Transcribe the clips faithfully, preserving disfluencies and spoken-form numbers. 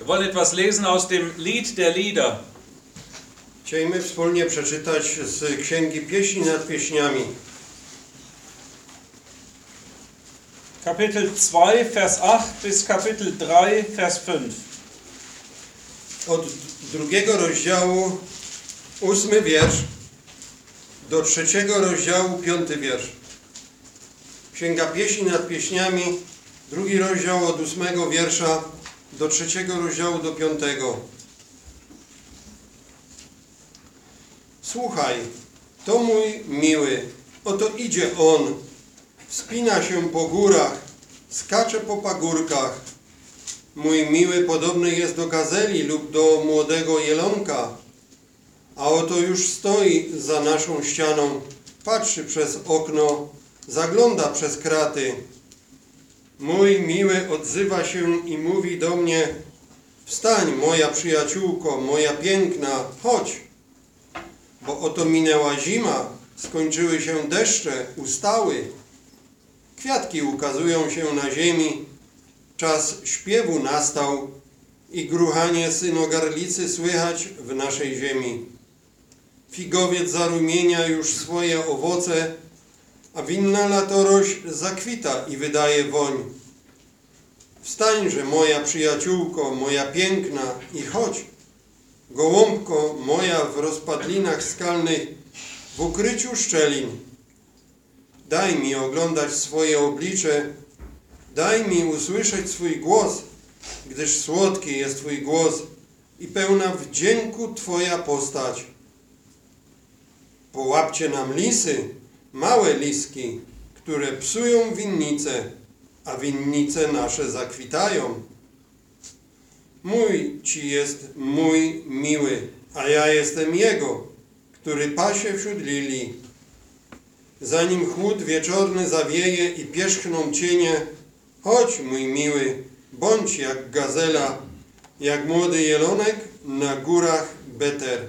Wir wollen etwas lesen aus dem Lied der Lieder. Chcielibyśmy wspólnie przeczytać z Księgi Pieśni nad Pieśniami. Kapitel zwei, Vers acht bis Kapitel drei, Vers fünf. Od drugiego rozdziału, ósmy wiersz, do trzeciego rozdziału, piąty wiersz. Księga Pieśni nad Pieśniami, drugi rozdział od ósmego wiersza do trzeciego rozdziału do piątego. Słuchaj, to mój miły, oto idzie on, wspina się po górach, skacze po pagórkach. Mój miły podobny jest do gazeli lub do młodego jelonka, a oto już stoi za naszą ścianą, patrzy przez okno, zagląda przez kraty. Mój miły odzywa się i mówi do mnie: wstań, moja przyjaciółko, moja piękna, chodź, bo oto minęła zima, skończyły się deszcze, ustały. Kwiatki ukazują się na ziemi, czas śpiewu nastał i gruchanie synogarlicy słychać w naszej ziemi. Figowiec zarumienia już swoje owoce, a winna latorośl zakwita i wydaje woń. Wstańże, moja przyjaciółko, moja piękna, i chodź, gołąbko moja w rozpadlinach skalnych, w ukryciu szczelin. Daj mi oglądać swoje oblicze, daj mi usłyszeć swój głos, gdyż słodki jest Twój głos i pełna wdzięku Twoja postać. Połapcie nam lisy, małe liski, które psują winnice, a winnice nasze zakwitają. Mój Ci jest mój miły, a ja jestem Jego, który pasie wśród lilii. Zanim chłód wieczorny zawieje i pierzchną cienie, chodź, mój miły, bądź jak gazela, jak młody jelonek na górach Beter.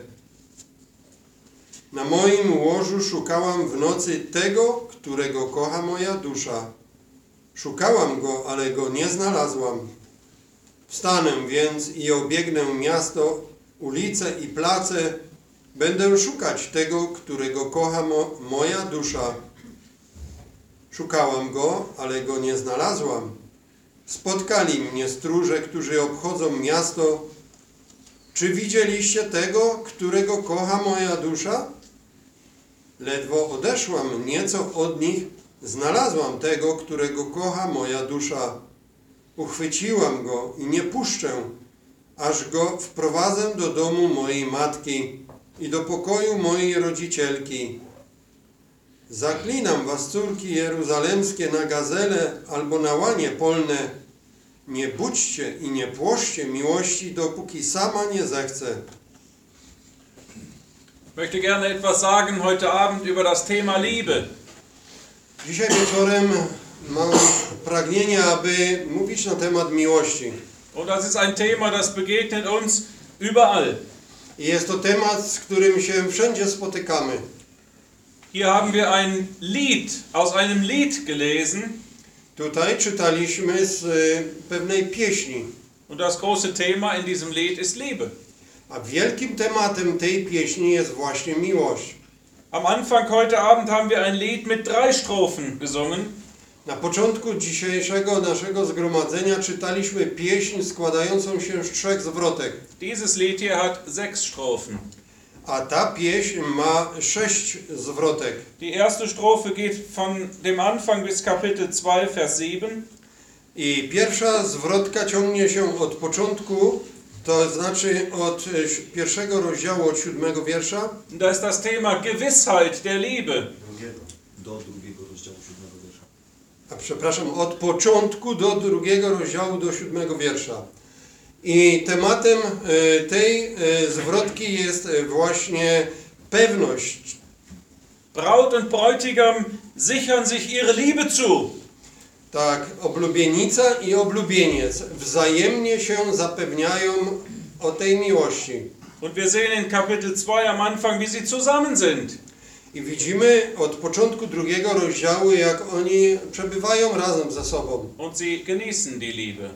Na moim łożu szukałam w nocy tego, którego kocha moja dusza. Szukałam go, ale go nie znalazłam. Wstanę więc i obiegnę miasto, ulice i place. Będę szukać tego, którego kocha mo moja dusza. Szukałam go, ale go nie znalazłam. Spotkali mnie stróże, którzy obchodzą miasto. Czy widzieliście tego, którego kocha moja dusza? Ledwo odeszłam nieco od nich, znalazłam tego, którego kocha moja dusza. Uchwyciłam go i nie puszczę, aż go wprowadzę do domu mojej matki i do pokoju mojej rodzicielki. Zaklinam was, córki jeruzalemskie, na gazele albo na łanie polne. Nie budźcie i nie płoszcie miłości, dopóki sama nie zechce. Ich möchte gerne etwas sagen heute Abend über das Thema Liebe. Dzisiaj wieczorem mam pragnienie, aby mówić na temat miłości. Und das ist ein Thema, das begegnet uns überall. I jest to temat, z którym się wszędzie spotykamy. Hier haben wir ein Lied, aus einem Lied gelesen. Tutaj czytaliśmy z y, pewnej pieśni. Und das große Thema in diesem Lied ist Liebe. A wielkim tematem tej pieśni jest właśnie miłość. Am Anfang heute Abend haben wir ein Lied mit drei Strophen gesungen. Na początku dzisiejszego naszego zgromadzenia czytaliśmy pieśń składającą się z trzech zwrotek. Dieses Lied hier hat sechs Strophen. A ta pieśń ma sześć zwrotek. Die erste Strophe geht von dem Anfang bis Kapitel zwei, Vers sieben. I pierwsza zwrotka ciągnie się od początku, to znaczy od pierwszego rozdziału, od siódmego wiersza. Da ist das Thema Gewissheit der Liebe. Drugiego, do drugiego rozdziału siódmego wiersza. A przepraszam, od początku do drugiego rozdziału, do siódmego wiersza. I tematem tej zwrotki jest właśnie pewność. Braut und Bräutigam sichern sich ihre Liebe zu. Tak, oblubienica i oblubieniec wzajemnie się zapewniają o tej miłości. Und wir sehen in Kapitel zwei am Anfang, wie sie zusammen sind. I widzimy od początku drugiego rozdziału, jak oni przebywają razem ze sobą. Und sie genießen die Liebe.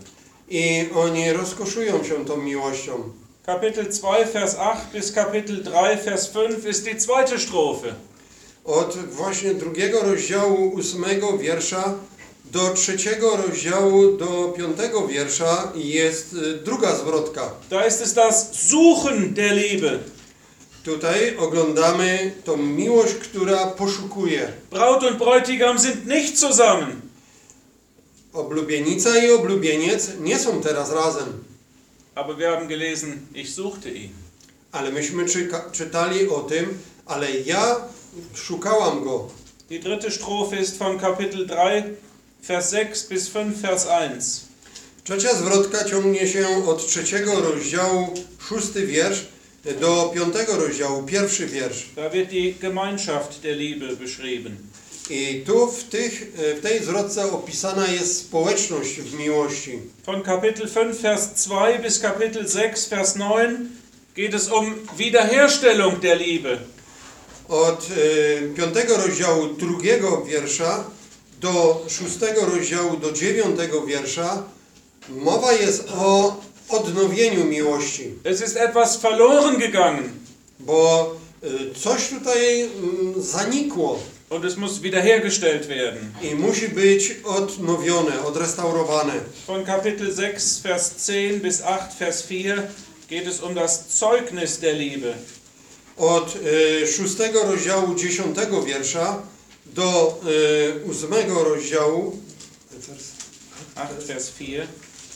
i oni rozkoszują się tą miłością. Kapitel zwei, Vers acht bis Kapitel drei, Vers fünf ist die zweite Strophe. Od właśnie drugiego rozdziału ósmego wiersza do trzeciego rozdziału do piątego wiersza jest y, druga zwrotka. Da ist es das Suchen der Liebe. Tutaj oglądamy tą miłość, która poszukuje. Braut und Bräutigam sind nicht zusammen. Oblubienica i oblubieniec nie są teraz razem. Aber wir haben gelesen, ich suchte ihn. Ale myśmy czyka- czytali o tym, ale ja szukałam go. Die dritte Strophe ist von Kapitel drei, Vers sechs bis fünf, Vers eins. Trzecia zwrotka ciągnie się od trzeciego rozdziału, szósty wiersz, do piątego rozdziału, pierwszy wiersz. Da wird die Gemeinschaft der Liebe beschrieben. I tu w, tych, w tej zwrotce opisana jest społeczność w miłości. Von Kapitel fünf, Vers zwei bis Kapitel sechs, Vers neun geht es um Wiederherstellung der Liebe. Od y, piątego rozdziału, drugiego wiersza do szóstego rozdziału, do dziewiątego wiersza mowa jest o odnowieniu miłości. Es ist etwas verloren gegangen Bo y, coś tutaj y, zanikło und es muss wiederhergestellt werden. i musi być odnowione, odrestaurowane. Von Kapitel sechs, Vers zehn bis acht, Vers vier geht es um das Zeugnis der Liebe. Od y, szóstego rozdziału, dziesiątego wiersza do y, ósmego rozdziału acht, Vers vier.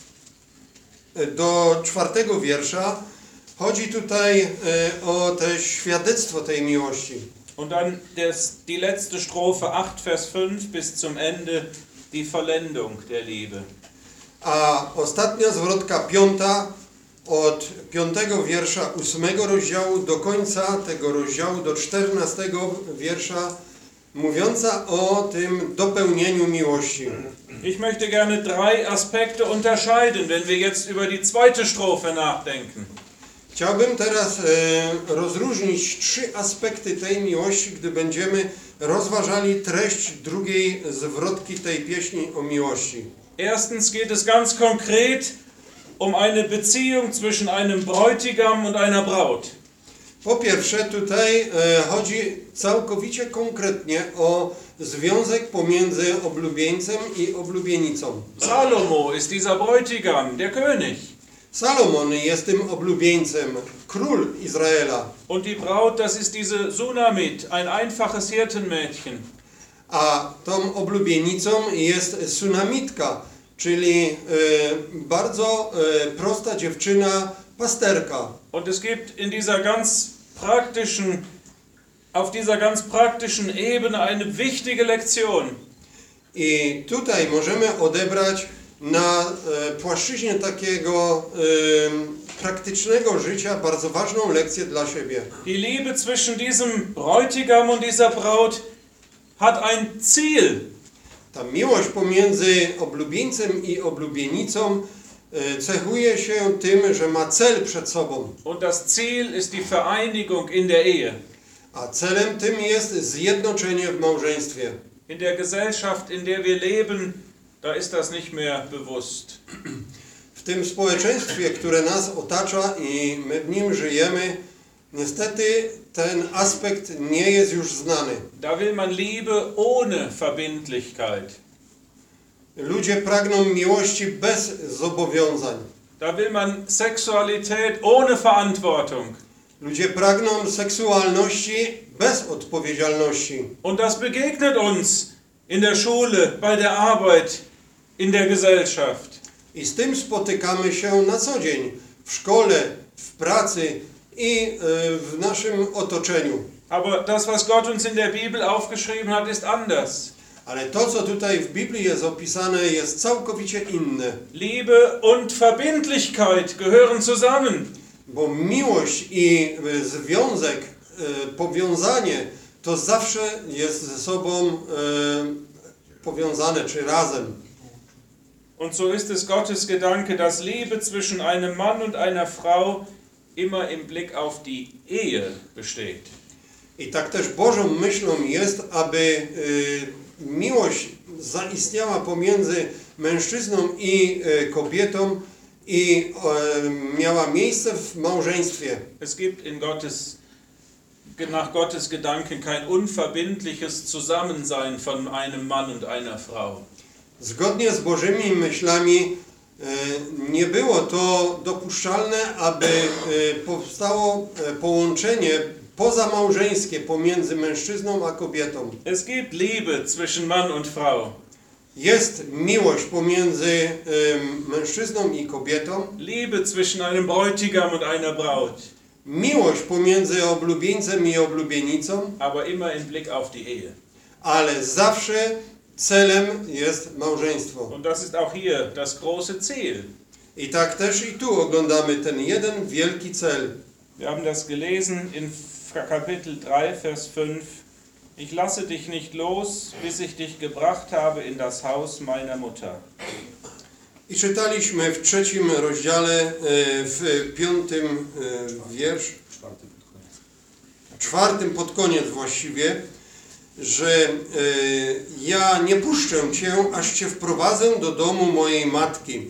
do czwartego wiersza chodzi tutaj y, o te świadectwo tej miłości. Und dann das, die letzte Strophe acht, Vers fünf bis zum Ende die Vollendung der Liebe. A ostatnia zwrotka piąta od piątego wiersza ósmego rozdziału do końca tego rozdziału do czternastego wiersza mówiąca o tym dopełnieniu miłości. Ich möchte gerne drei Aspekte unterscheiden, wenn wir jetzt über die zweite Strophe nachdenken. Chciałbym teraz e, rozróżnić trzy aspekty tej miłości, gdy będziemy rozważali treść drugiej zwrotki tej pieśni o miłości. Erstens geht es ganz konkret um eine Beziehung zwischen einem Bräutigam und einer Braut. Po pierwsze, tutaj e, chodzi całkowicie konkretnie o związek pomiędzy oblubieńcem i oblubienicą. Salomo ist dieser Bräutigam, der König. Salomon jest tym oblubieńcem, król Izraela, Und die Braut, das ist diese Sunamit, ein einfaches Hirtenmädchen. a tą oblubienicą jest Sunamitka, czyli e, bardzo e, prosta dziewczyna, pasterka. Und es gibt in dieser ganz praktischen, auf dieser ganz praktischen Ebene eine wichtige Lektion. I tutaj możemy odebrać na e, płaszczyźnie takiego e, praktycznego życia bardzo ważną lekcję dla siebie. Die Liebe zwischen diesem Bräutigam und dieser Braut hat ein Ziel. Ta miłość pomiędzy oblubieńcem i oblubienicą e, cechuje się tym, że ma cel przed sobą. Und das Ziel ist die Vereinigung in der Ehe. A celem tym jest zjednoczenie w małżeństwie. In der Gesellschaft, in der wir leben, da ist das nicht mehr bewusst. W tym społeczeństwie, które nas otacza i my w nim żyjemy, niestety ten aspekt nie jest już znany. Da will man Liebe ohne Verbindlichkeit. Ludzie pragną miłości bez zobowiązań. Da will man Sexualität ohne Verantwortung. Ludzie pragną seksualności bez odpowiedzialności. Und das begegnet uns in der Schule, bei der Arbeit, in der Gesellschaft. I z tym spotykamy się na co dzień, w szkole, w pracy i y, w naszym otoczeniu. Aber das, was Gott uns in der Bibel aufgeschrieben hat, ist anders. Ale to, co tutaj w Biblii jest opisane, jest całkowicie inne. Liebe und Verbindlichkeit gehören zusammen. Bo miłość i y, związek, y, powiązanie, to zawsze jest ze sobą y, powiązane, czy razem. Und so ist es Gottes Gedanke, dass Liebe zwischen einem Mann und einer Frau immer im Blick auf die Ehe besteht. I tak też Bożą myślą jest, aby y, miłość zaistniała pomiędzy mężczyzną i e, kobietą i e, miała miejsce w małżeństwie. Es gibt in Gottes, nach Gottes Gedanken kein unverbindliches Zusammensein von einem Mann und einer Frau. Zgodnie z Bożymi myślami e, nie było to dopuszczalne, aby e, powstało e, połączenie pozamałżeńskie pomiędzy mężczyzną a kobietą. Es gibt Liebe zwischen Mann und Frau. Jest miłość pomiędzy e, mężczyzną i kobietą, Liebe zwischen einem Bräutigam und einer Braut. miłość pomiędzy oblubieńcem i oblubienicą, Aber immer im Blick auf die Ehe. ale zawsze celem jest małżeństwo. Und das ist auch hier das große Ziel. I tak też i tu oglądamy ten jeden wielki cel. Wir haben das gelesen in Kapitel drei, Vers fünf. Ich lasse dich nicht los, bis ich dich gebracht habe in das Haus meiner Mutter. I czytaliśmy w trzecim rozdziale, e, w piątym e, wiersz, Czwarty pod koniec. czwartym pod koniec właściwie, że e, ja nie puszczę Cię, aż Cię wprowadzę do domu mojej matki.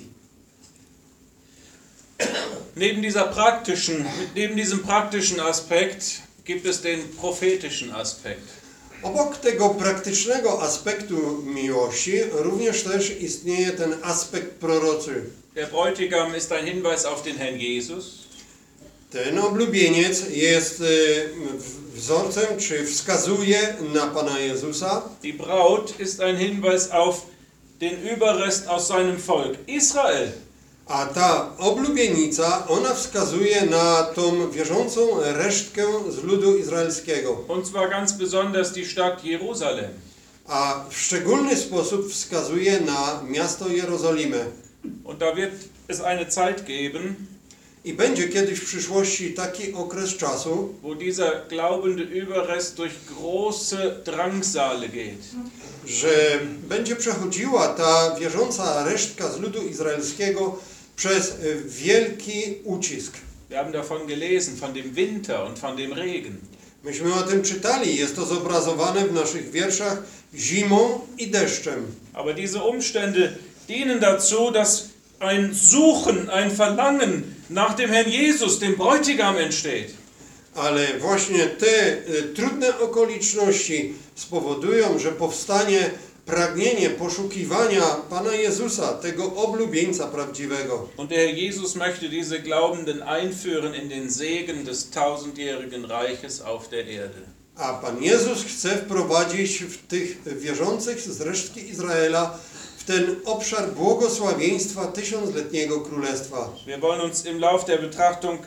Neben dieser praktischen, neben diesem praktischen Aspekt gibt es den prophetischen Aspekt. Obok tego praktycznego aspektu miłości również też istnieje ten aspekt proroczy. Der Bräutigam ist ein Hinweis auf den Herrn Jesus. Ten oblubieniec jest e, wzorcem, czy wskazuje na Pana Jezusa. Die Braut ist ein Hinweis auf den Überrest aus seinem Volk Israel. A ta oblubienica, ona wskazuje na tą wierzącą resztkę z ludu izraelskiego. Und zwar ganz besonders die Stadt Jerusalem. A w szczególny sposób wskazuje na miasto Jerozolimę. Und da wird es eine Zeit geben, I będzie kiedyś w przyszłości taki okres czasu, wo dieser glaubende Überrest durch große Drangsale geht. że będzie przechodziła ta wierząca resztka z ludu izraelskiego przez wielki ucisk. Wir haben davon gelesen, von dem Winter und von dem Regen. Myśmy o tym czytali, jest to zobrazowane w naszych wierszach zimą i deszczem. Aber diese Umstände dienen dazu, dass ein Suchen, ein Verlangen nach dem Herrn Jesus, dem Bräutigam, entsteht. Ale właśnie te y, trudne okoliczności spowodują, że powstanie pragnienie poszukiwania Pana Jezusa, tego oblubieńca prawdziwego. Und der Herr Jesus möchte diese Glaubenden einführen in den Segen des tausendjährigen Reiches auf der Erde. A Pan Jezus chce wprowadzić w tych wierzących z resztki Izraela w ten obszar błogosławieństwa tysiącletniego królestwa. Wir wollen uns im Lauf der Betrachtung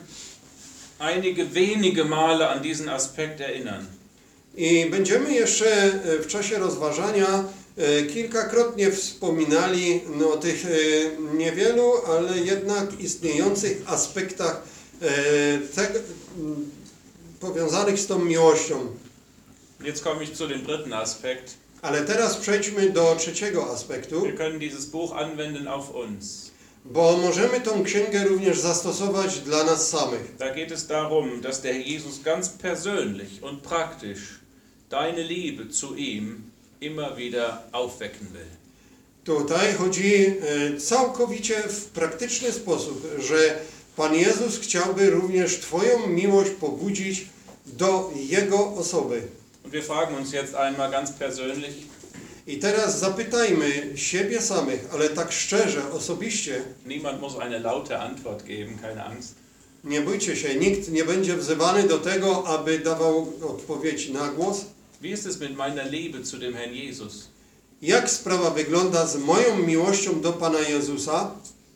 einige wenige Male an diesen Aspekt erinnern. I będziemy jeszcze w czasie rozważania kilkakrotnie wspominali no, o tych niewielu, ale jednak istniejących aspektach te, powiązanych z tą miłością. Jetzt komme ich zu dem dritten Aspekt. Ale teraz przejdźmy do trzeciego aspektu, Wir können dieses Buch anwenden auf uns. bo możemy tą księgę również zastosować dla nas samych. Da geht es darum, dass der Herr Jesus ganz persönlich und praktisch deine Liebe zu ihm immer wieder aufwecken will. Tutaj chodzi całkowicie w praktyczny sposób, że Pan Jezus chciałby również Twoją miłość pobudzić do Jego osoby. Und wir fragen uns jetzt einmal ganz persönlich, I teraz zapytajmy siebie samych, ale tak szczerze, osobiście, niemand muss eine laute Antwort geben, keine Angst. nie bójcie się, nikt nie będzie wzywany do tego, aby dawał odpowiedź na głos. Wie ist es mit meiner Liebe zu dem Herrn Jesus? Jak sprawa wygląda z moją miłością do Pana Jezusa?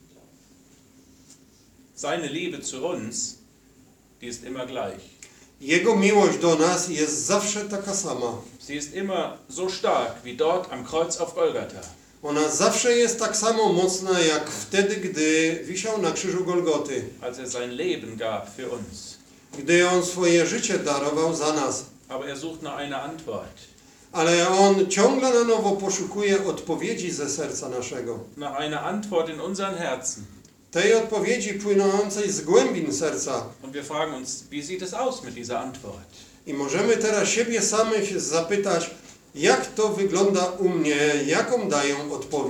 Seine Liebe zu uns, die ist immer gleich. Jego miłość do nas jest zawsze taka sama. Sie ist immer so stark wie dort am Kreuz auf Golgatha. Ona zawsze jest tak samo mocna, jak wtedy, gdy wisiał na krzyżu Golgoty. Als er sein Leben gab für uns. Gdy On swoje życie darował za nas. Aber er sucht nach einer Antwort. Ale On ciągle na nowo poszukuje odpowiedzi ze serca naszego. Nach einer Antwort in unseren Herzen. Tej odpowiedzi płynącej z głębin serca. Und wir fragen uns, wie sieht es aus mit dieser Antwort? I możemy teraz siebie samych zapytać, jak to wygląda u mnie, jaką daję odpowiedź.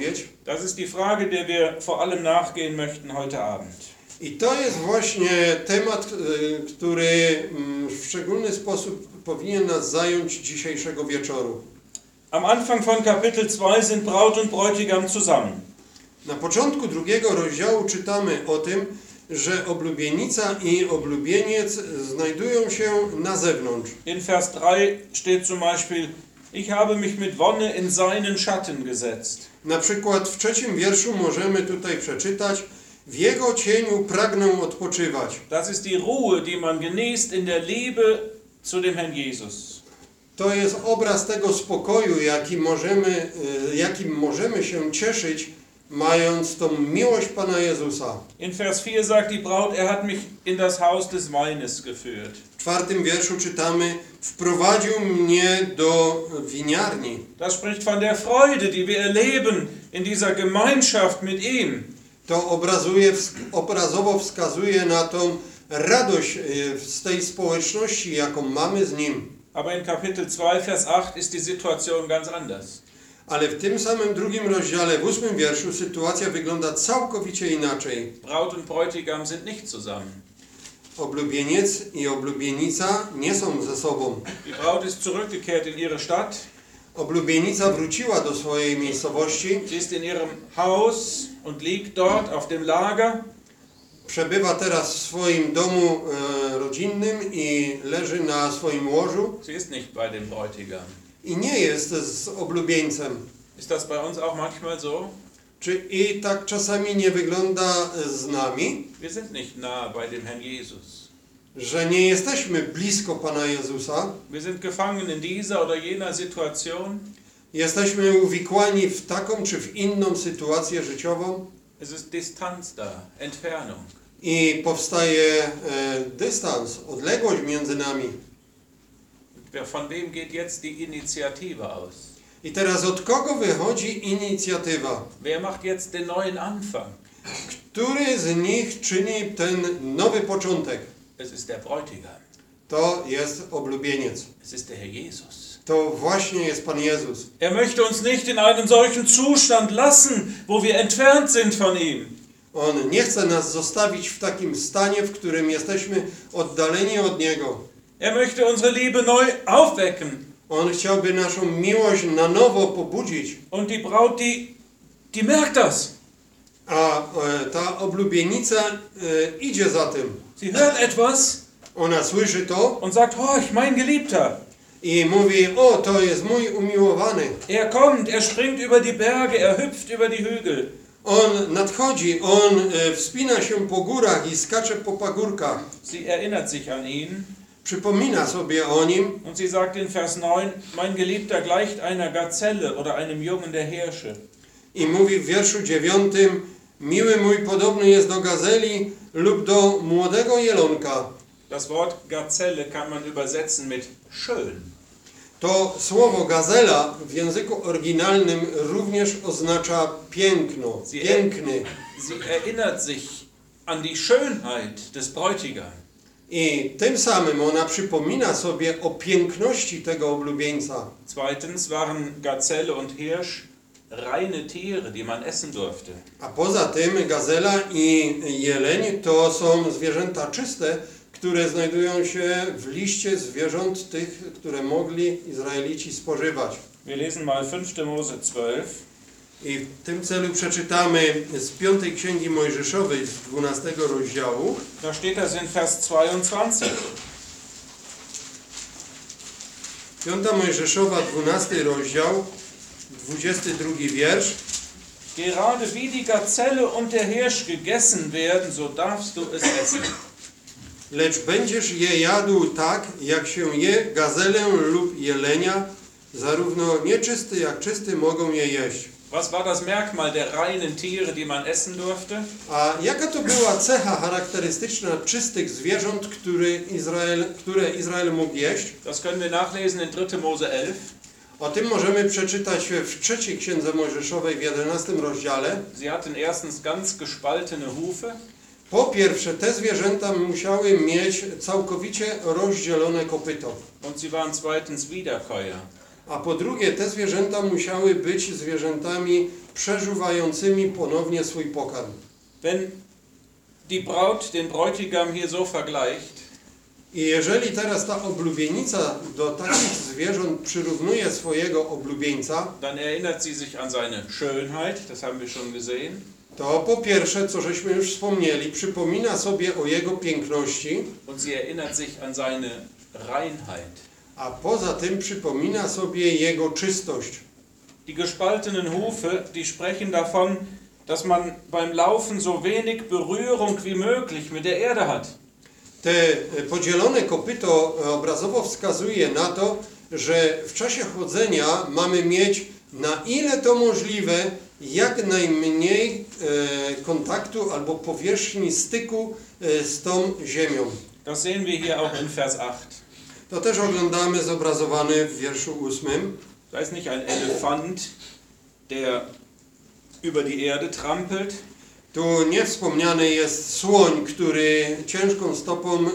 Das ist die Frage, der wir vor allem nachgehen möchten heute Abend. I to jest właśnie temat, y, który mm, w szczególny sposób powinien nas zająć dzisiejszego wieczoru. Am Anfang von Kapitel zwei sind Braut und Bräutigam zusammen. Na początku drugiego rozdziału czytamy o tym, że oblubienica i oblubieniec znajdują się na zewnątrz. In Vers drei steht zum Beispiel: Ich habe mich mit Wonne in seinen Schatten gesetzt. Na przykład w trzecim wierszu możemy tutaj przeczytać: w jego cieniu pragnę odpoczywać. Das ist die Ruhe, die man genießt in der Liebe zu dem Herrn Jesus. To jest obraz tego spokoju, jaki możemy, y, jakim możemy się cieszyć, mając tą miłość Pana Jezusa. In Vers vier sagt die Braut: Er hat mich in das Haus des Weines geführt. W czwartym wierszu czytamy: wprowadził mnie do winiarni. Das spricht von der Freude, die wir erleben in dieser Gemeinschaft mit ihm. To obrazuje, obrazowo wskazuje na tą radość y, z tej społeczności, jaką mamy z Nim. Aber in Kapitel zwei, Vers acht ist die Situation ganz anders. Ale w tym samym drugim rozdziale, w ósmym wierszu, sytuacja wygląda całkowicie inaczej. Braut und Bräutigam sind nicht zusammen. Oblubieniec i oblubienica nie są ze sobą. Die Braut ist zurückgekehrt in ihre Stadt. Oblubienica wróciła do swojej miejscowości, Sie ist in ihrem Haus und liegt dort auf dem Lager. przebywa teraz w swoim domu e, rodzinnym i leży na swoim łożu Sie ist nicht bei dem Bräutigam. i nie jest z oblubieńcem. Ist das bei uns auch manchmal so? Czy i tak czasami nie wygląda z nami, Wir sind nicht nah bei dem Herrn Jesus. że nie jesteśmy blisko Pana Jezusa, Wir sind gefangen in dieser oder jener Situation. jesteśmy uwikłani w taką czy w inną sytuację życiową Es ist Distanz da, Entfernung. i powstaje e, dystans, odległość między nami. Von wem geht jetzt die Initiative aus? I teraz od kogo wychodzi inicjatywa? Wer macht jetzt den neuen Anfang? Który z nich czyni ten nowy początek? Es ist der Bräutigam. To jest oblubieniec. Es ist der Herr Jesus. To właśnie jest Pan Jezus. Er möchte uns nicht in einem solchen Zustand lassen, wo wir entfernt sind von ihm. On nie chce nas zostawić w takim stanie, w którym jesteśmy oddaleni od Niego. Er möchte unsere Liebe neu aufwecken. On chciałby naszą miłość na nowo pobudzić. Und die Braut, die, die merkt das. A e, ta oblubienica e, idzie za tym. Sie hört etwas Ona słyszy to und sagt: Horch, mein Geliebter. i mówi: o, to jest mój umiłowany. Er kommt, er springt über die Berge, er hüpft über die Hügel. On nadchodzi, on e, wspina się po górach i skacze po pagórkach. Sie erinnert sich an ihn. Przypomina sobie o nim Und sie sagt in Vers neun: Mein Geliebter gleicht einer Gazelle oder einem Jungen der Hirsche. i mówi w wierszu dziewiątym: miły mój podobny jest do gazeli lub do młodego jelonka. Das Wort Gazelle kann man übersetzen mit schön. To słowo gazela w języku oryginalnym również oznacza piękno, piękny. Sie erinnert sich an die Schönheit des Bräutigams. I tym samym ona przypomina sobie o piękności tego oblubieńca. Zweitens waren Gazelle und Hirsch reine Tiere, die man essen durfte. A poza tym gazela i jeleń to są zwierzęta czyste, które znajdują się w liście zwierząt tych, które mogli Izraelici spożywać. Wir lesen mal fünfte Mose zwölf. I w tym celu przeczytamy z piątej Księgi Mojżeszowej z dwunastego rozdziału. Da steht das in Vers zweiundzwanzig. Piąta Mojżeszowa, dwunasty rozdział, dwudziesty drugi wiersz. Gerade wie die Gazelle und der Hirsch gegessen werden, so darfst du es essen. Lecz będziesz je jadł tak, jak się je gazelę lub jelenia, zarówno nieczysty jak czysty mogą je jeść. Was war das Merkmal der reinen Tiere, die man essen durfte? A jaka to była cecha charakterystyczna czystych zwierząt, które Izrael, które Izrael mógł jeść? Das können wir nachlesen in dritte Mose elf. O tym możemy przeczytać w trzeciej Księdze Mojżeszowej w jedenastym rozdziale. Sie hatten erstens ganz gespaltene Hufe. Po pierwsze, te zwierzęta musiały mieć całkowicie rozdzielone kopyto. Und sie waren zweitens Wiederkäuer. A po drugie, te zwierzęta musiały być zwierzętami przeżuwającymi ponownie swój pokarm. Wenn die Braut den Bräutigam hier so vergleicht, I jeżeli teraz ta oblubienica do takich zwierząt przyrównuje swojego oblubieńca, dann erinnert sie sich an seine Schönheit, das haben wir schon gesehen, to po pierwsze, co żeśmy już wspomnieli, przypomina sobie o jego piękności, und sie erinnert sich an seine Reinheit. a poza tym przypomina sobie jego czystość. Die gespaltenen Hufe, die sprechen davon, dass man beim Laufen so wenig Berührung wie möglich mit der Erde hat. Te podzielone kopyto obrazowo wskazuje na to, że w czasie chodzenia mamy mieć na ile to możliwe jak najmniej e, kontaktu albo powierzchni styku e, z tą ziemią. Das sehen wir hier auch in Vers acht. To też oglądamy zobrazowane w wierszu ósmym. Da ist nicht ein Elefant, der über die Erde trampelt, Tu nie wspomniany jest słoń, który ciężką stopą y,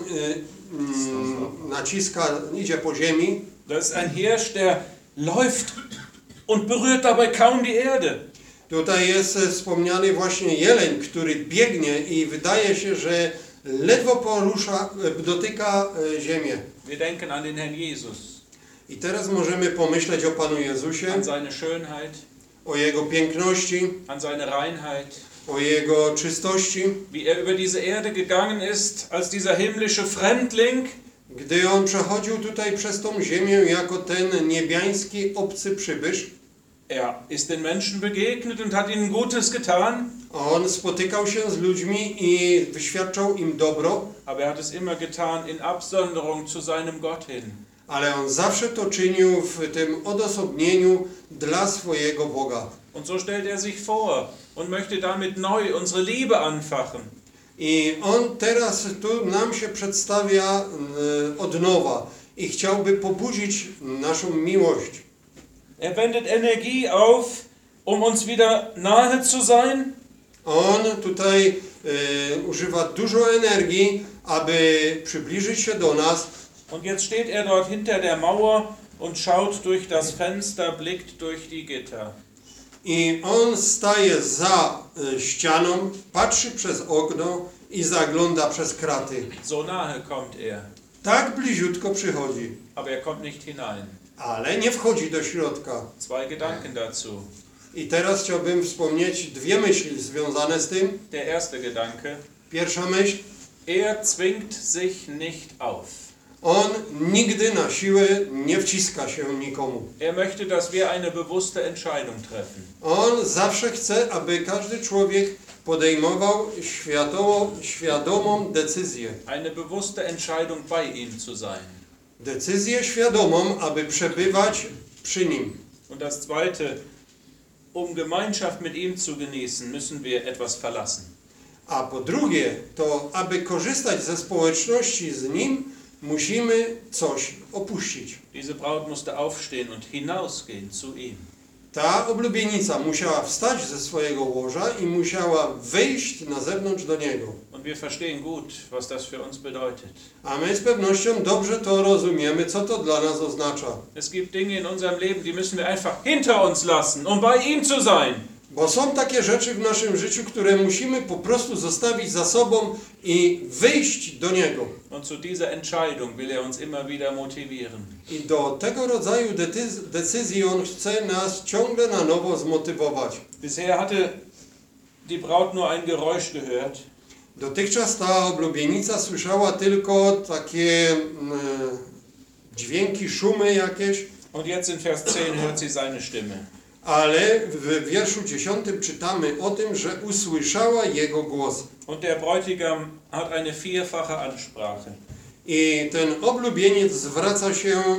mm, naciska, idzie po ziemi. das ist ein Hirsch, der läuft und berührt dabei kaum die Erde. Tutaj jest e, wspomniany właśnie jeleń, który biegnie i wydaje się, że ledwo porusza, e, dotyka e, ziemię. Wir denken an den Herrn Jesus, I teraz możemy pomyśleć o Panu Jezusie, an seine Schönheit, o Jego piękności, an seine Reinheit, o Jego czystości. wie er über diese Erde gegangen ist als dieser himmlische Fremdling, Gdy On przechodził tutaj przez tą ziemię jako ten niebiański obcy przybysz, er ist den Menschen begegnet und hat ihnen Gutes getan, On spotykał się z ludźmi i wyświadczał im dobro, aber er hat es immer getan in Absonderung zu seinem Gott hin. ale On zawsze to czynił w tym odosobnieniu dla swojego Boga. Und so stellt er sich vor und möchte damit neu unsere Liebe anfachen. I On teraz tu nam się przedstawia e, od nowa i chciałby pobudzić naszą miłość. Er wendet Energie auf, um uns wieder nahe zu sein, On tutaj e, używa dużo energii, aby przybliżyć się do nas. und jetzt steht er dort hinter der Mauer und schaut durch das Fenster, blickt durch die Gitter. I On staje za e, ścianą, patrzy przez okno i zagląda przez kraty. So nahe kommt er, Tak bliziutko przychodzi, aber er kommt nicht hinein. ale nie wchodzi do środka. Zwei Gedanken dazu. I teraz chciałbym wspomnieć dwie myśli związane z tym. Der erste Gedanke, Pierwsza myśl. er zwingt sich nicht auf. On nigdy na siłę nie wciska się nikomu. Er möchte, dass wir eine bewusste Entscheidung treffen. On zawsze chce, aby każdy człowiek podejmował światowo, świadomą decyzję. Eine bewusste Entscheidung, bei ihm zu sein. Decyzję świadomą, aby przebywać przy Nim. Und das Zweite, um Gemeinschaft mit ihm zu genießen, müssen wir etwas verlassen. A po drugie, to aby korzystać ze społeczności z Nim, musimy coś opuścić. Diese Braut musste aufstehen und hinausgehen zu ihm. Ta oblubienica musiała wstać ze swojego łoża i musiała wyjść na zewnątrz do Niego. Und wir verstehen gut, was das für uns bedeutet. A my z pewnością dobrze to rozumiemy, co to dla nas oznacza. Es gibt Dinge in unserem Leben, die müssen wir einfach hinter uns lassen, um bei ihm zu sein. Bo są takie rzeczy w naszym życiu, które musimy po prostu zostawić za sobą i wyjść do Niego. Und zu dieser Entscheidung will er uns immer wieder motivieren. I do tego rodzaju decyz- decyzji On chce nas ciągle na nowo zmotywować. Bisher hatte die Braut nur ein Geräusch gehört. Dotychczas ta oblubienica słyszała tylko takie mm, dźwięki, szumy jakieś, Und jetzt in Vers zehn hört sie seine Stimme. ale w wierszu dziesiątym czytamy o tym, że usłyszała Jego głos. Und der Bräutigam hat eine vierfache Ansprache. I ten oblubieniec zwraca się e,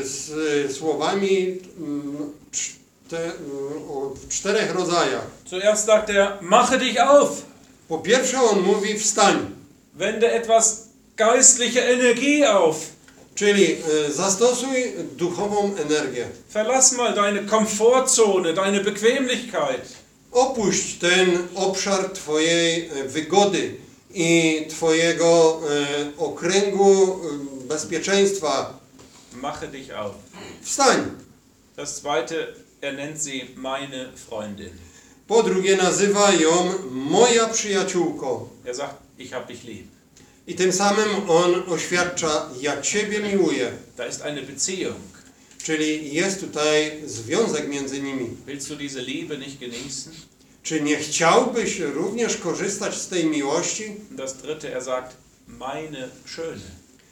z słowami mm, czte, o, w czterech rodzajach. Zuerst sagt er, mache dich auf, Po pierwsze on mówi wstań, wende etwas geistliche Energie auf. czyli e, zastosuj duchową energię. Verlass mal deine Komfortzone, deine Bequemlichkeit. Opuść ten obszar Twojej e, wygody i Twojego e, okręgu e, bezpieczeństwa. Mache dich auf. Wstań. Das zweite, er nennt sie meine Freundin. Po drugie nazywa ją moja przyjaciółko. Er sagt, ich hab dich lieb. I tym samym on oświadcza, ja Ciebie miłuję. Da ist eine Beziehung. Czyli jest tutaj związek między nimi. Willst du diese Liebe nicht genießen? Czy nie chciałbyś również korzystać z tej miłości? Und das dritte, er sagt, meine Schöne.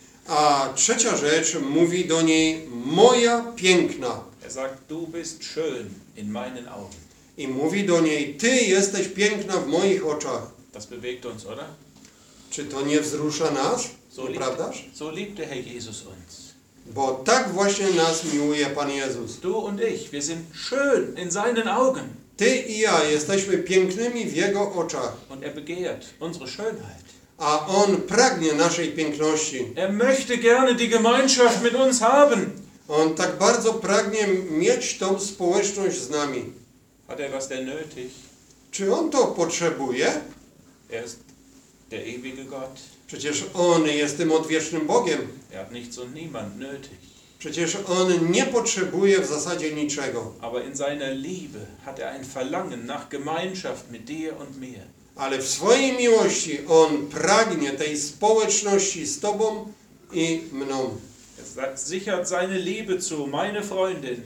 A trzecia rzecz, mówi do niej moja piękna. Er sagt, du bist schön in meinen Augen. I mówi do niej, Ty jesteś piękna w moich oczach. Das bewegt uns, oder? Czy to nie wzrusza nas? So, lieb, Nieprawdaż? so liebt der Herr Jesus uns. Bo tak właśnie nas miłuje Pan Jezus. Du und ich, wir sind schön in seinen Augen. Ty i ja jesteśmy pięknymi w Jego oczach. Und er begehrt unsere Schönheit. A On pragnie naszej piękności. Er möchte gerne die Gemeinschaft mit uns haben. On tak bardzo pragnie mieć tą społeczność z nami. Hat er das denn nötig? Czy On to potrzebuje? Er ist der ewige Gott. Przecież On jest tym odwiecznym Bogiem. Er hat nichts und niemand nötig. Przecież On nie potrzebuje w zasadzie niczego. Aber in seiner Liebe hat er ein Verlangen nach Gemeinschaft mit dir und mir. Ale w swojej miłości On pragnie tej społeczności z Tobą i mną. Er sichert seine Liebe zu, meine Freundin.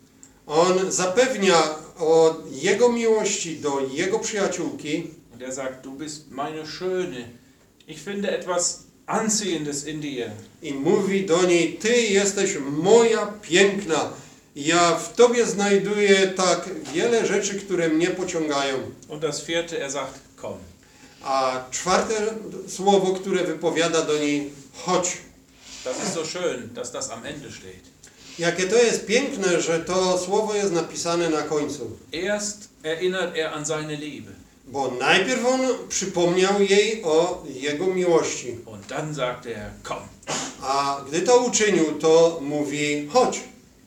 On zapewnia o Jego miłości do Jego przyjaciółki. Und er sagt, du bist meine Schöne. Ich finde etwas Anziehendes in dir. I mówi do niej, Ty jesteś moja piękna. Ja w Tobie znajduję tak wiele rzeczy, które mnie pociągają. Und das vierte, er sagt, komm. A czwarte słowo, które wypowiada do niej, chodź. Das ist so schön, dass das am Ende steht. Jakie to jest piękne, że to słowo jest napisane na końcu. Erst erinnert er an seine Liebe. Bo najpierw on przypomniał jej o jego miłości. Und dann sagt er, komm. A gdy to uczynił, to mówi, chodź.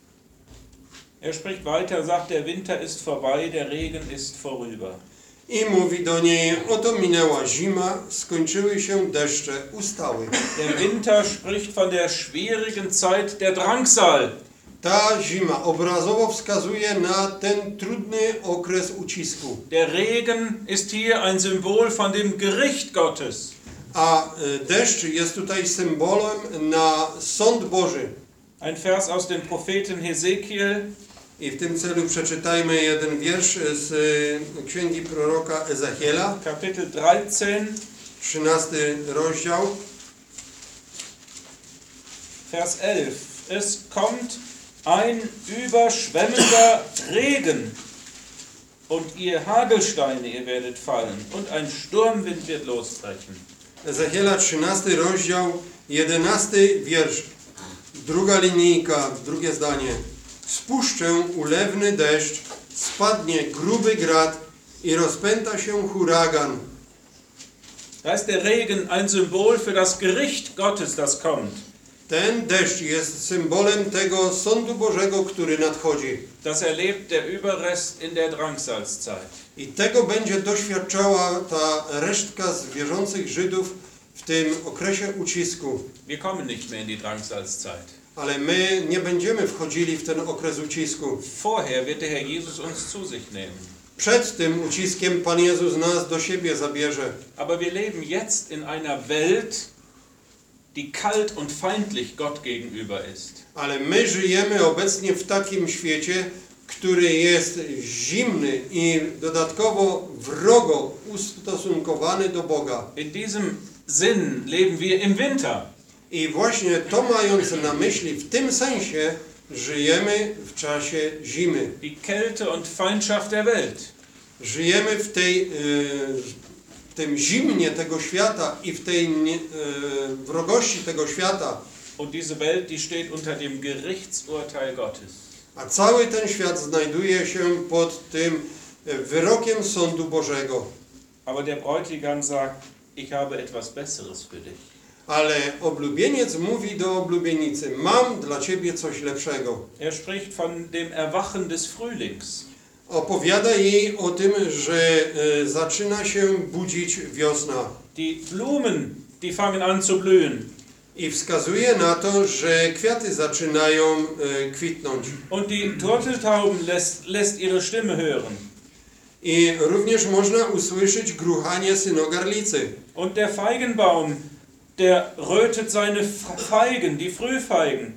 Er spricht weiter, sagt, der Winter ist vorbei, der Regen ist vorüber. I mówi do niej, oto minęła zima, skończyły się deszcze, ustały. Der Winter spricht von der schwierigen Zeit der Drangsal. Ta zima obrazowo wskazuje na ten trudny okres ucisku. Der Regen ist hier ein Symbol von dem Gericht Gottes. A deszcz jest tutaj symbolem na sąd Boży. Ein Vers aus dem Propheten Hesekiel. I w tym celu przeczytajmy jeden wiersz z księgi proroka Ezechiela, Kapitel dreizehn, trzynasty rozdział, Vers elf. Es kommt ein überschwemmender Regen und ihr Hagelsteine, ihr werdet fallen und ein Sturmwind wird losbrechen. Ezechiela trzynasty rozdział, jedenasty wiersz, druga linijka, drugie zdanie. Spuszczę ulewny deszcz, spadnie gruby grad i rozpęta się huragan. Da ist der Regen ein Symbol für das Gericht Gottes, das kommt. Ten deszcz jest symbolem tego sądu Bożego, który nadchodzi. Das erlebt der Überrest in der Drangsalzzeit. I tego będzie doświadczała ta resztka z wierzących Żydów w tym okresie ucisku. Wir kommen nicht mehr in die Drangsalzzeit. Ale my nie będziemy wchodzili w ten okres ucisku. Vorher wird der Herr Jesus uns zu sich nehmen. Przed tym uciskiem Pan Jezus nas do siebie zabierze. Aber wir leben jetzt in einer Welt, die kalt und feindlich Gott gegenüber ist. Ale my żyjemy obecnie w takim świecie, który jest zimny i dodatkowo wrogo ustosunkowany do Boga. In diesem Sinn leben wir im Winter. I właśnie to mając na myśli, w tym sensie żyjemy w czasie zimy. Die Kälte und Feindschaft der Welt. Żyjemy w tej, w tym zimnie tego świata i w tej wrogości tego świata. Und diese Welt, die steht unter dem Gerichtsurteil Gottes. A cały ten świat znajduje się pod tym wyrokiem sądu Bożego. Aber der Bräutigam sagt, ich habe etwas Besseres für dich. Ale oblubieniec mówi do oblubienicy, mam dla ciebie coś lepszego. Er spricht von dem Erwachen des Frühlings. Opowiada jej o tym, że e, zaczyna się budzić wiosna. Die Blumen, die fangen an zu blühen. I wskazuje na to, że kwiaty zaczynają e, kwitnąć. Und die Turteltauben lässt, lässt ihre Stimme hören. I również można usłyszeć gruchanie synogarlicy. Und der Feigenbaum, der rötet seine Feigen, die Frühfeigen.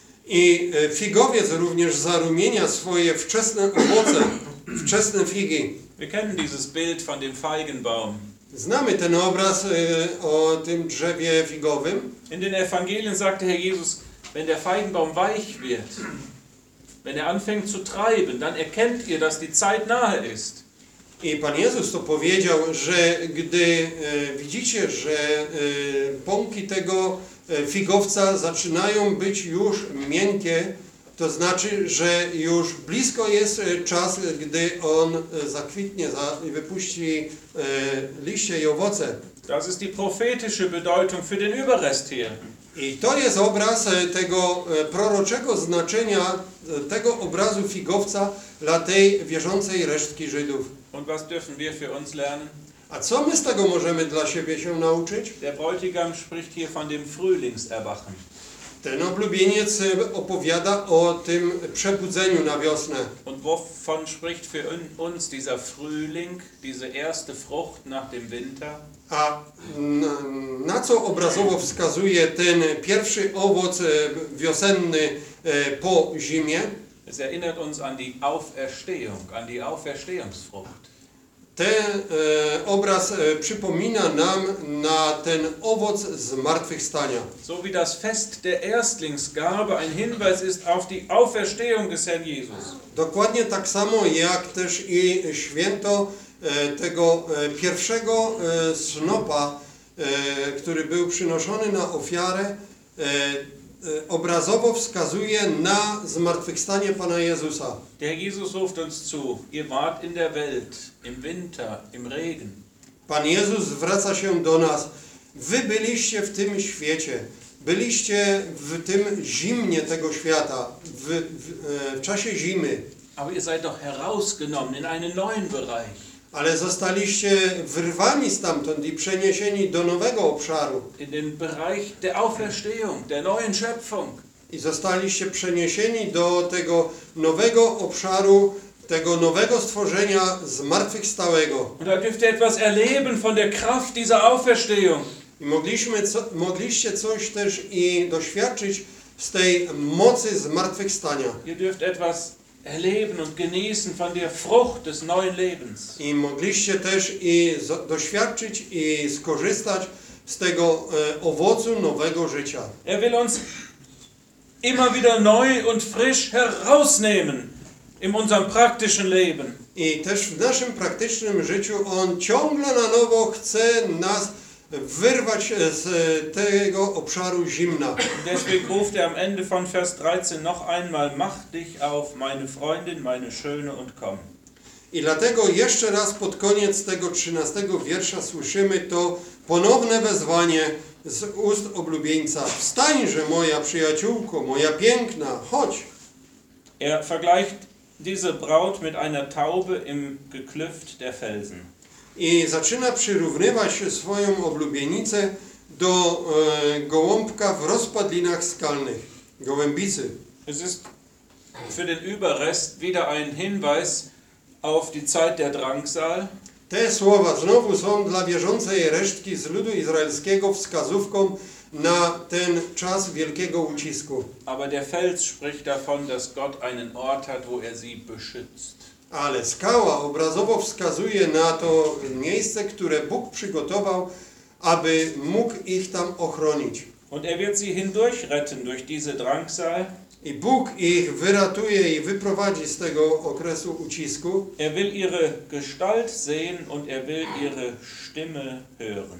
I figowiec również zarumienia swoje wczesne owoce, wczesne figi. Wir kennen dieses Bild von dem Feigenbaum. Znamy ten obraz y, o tym drzewie figowym. In den Evangelien sagte Herr Jesus, wenn der Feigenbaum weich wird, wenn er anfängt zu treiben, dann erkennt ihr, dass die Zeit nahe ist. I Pan Jezus to powiedział, że gdy y, widzicie, że y, pąki tego y, figowca zaczynają być już miękkie, to znaczy, że już blisko jest y, czas, gdy on y, zakwitnie za, i wypuści y, liście i owoce. Das ist die prophetische Bedeutung für den Überrest hier. I to jest obraz y, tego y, proroczego znaczenia, y, tego obrazu figowca dla tej wierzącej resztki Żydów. Und was dürfen wir für uns lernen? A co my z tego możemy dla siebie się nauczyć? Der Bräutigam spricht hier von dem Frühlingserwachen. Ten oblubieniec opowiada o tym przebudzeniu na wiosnę. Und wovon spricht für uns dieser Frühling, diese erste Frucht nach dem Winter? A na, na co obrazowo wskazuje ten pierwszy owoc wiosenny po zimie? Es erinnert uns an die Auferstehung, an die Auferstehungsfrucht. Ten e, obraz e, przypomina nam na ten owoc zmartwychwstania. So wie das Fest der Erstlingsgabe ein Hinweis ist auf die Auferstehung des Herrn Jesus. Dokładnie tak samo jak też i święto e, tego e, pierwszego e, snopa, e, który był przynoszony na ofiarę, e, obrazowo wskazuje na zmartwychwstanie Pana Jezusa. Der Herr Jesus ruft uns zu, ihr wart in der Welt, im Winter, im Regen. Pan Jezus zwraca się do nas. Wy byliście w tym świecie, byliście w tym zimnie tego świata, w, w, w czasie zimy. Aber ihr seid doch herausgenommen in einen neuen Bereich. Ale zostaliście wyrwani stamtąd i przeniesieni do nowego obszaru. In den Bereich der Auferstehung, der neuen Schöpfung. I zostaliście przeniesieni do tego nowego obszaru, tego nowego stworzenia zmartwychwstałego. Und da dürft ihr etwas erleben von der Kraft dieser Auferstehung. I mogliśmy, co, mogliście coś też i doświadczyć z tej mocy zmartwychwstania. Ihr dürft etwas erleben und genießen von der Frucht des neuen Lebens. I mogliście też i z, doświadczyć i skorzystać z tego e, owocu nowego życia. Er will uns immer wieder neu und frisch herausnehmen in unserem praktischen Leben. I też w naszym praktycznym życiu On ciągle na nowo chce nas wyrwać z tego obszaru zimna. Deswegen ruft er am Ende von Vers dreizehn noch einmal, mach dich auf, meine Freundin, meine Schöne, und komm. I dlatego jeszcze raz pod koniec tego trzynastego wiersza słyszymy to ponowne wezwanie z ust oblubieńca. Wstańże, moja przyjaciółko, moja piękna, chodź. Er vergleicht diese Braut mit einer Taube im Geklüft der Felsen. I zaczyna przyrównywać swoją oblubienicę do e, gołąbka w rozpadlinach skalnych, gołębicy. Es ist für den Überrest wieder ein Hinweis auf die Zeit der Drangsal. Te słowa znowu są dla wierzącej resztki z ludu izraelskiego wskazówką na ten czas wielkiego ucisku. Aber der Fels spricht davon, dass Gott einen Ort hat, wo er sie beschützt. Ale skała obrazowo wskazuje na to miejsce, które Bóg przygotował, aby mógł ich tam ochronić. Und er wird sie hindurch retten durch diese Drangsal. I Bóg ich wyratuje i wyprowadzi z tego okresu ucisku. Er will ihre Gestalt sehen und er will ihre Stimme hören.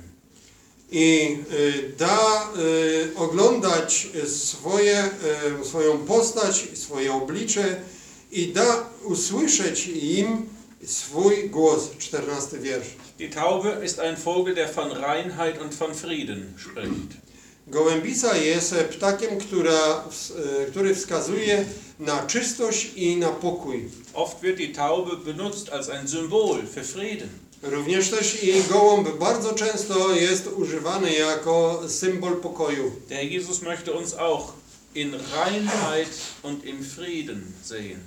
I y, da y, oglądać swoje, y, swoją postać, swoje oblicze i da usłyszeć im swój głos. czternasty wiersz. Die Taube ist ein Vogel, der von Reinheit und von Frieden spricht. Gołębica jest ptakiem, która, który wskazuje na czystość i na pokój. Oft wird die Taube benutzt als ein Symbol für Frieden. Również też i gołąb bardzo często jest używany jako symbol pokoju. Der Jesus möchte uns auch in Reinheit und im Frieden sehen.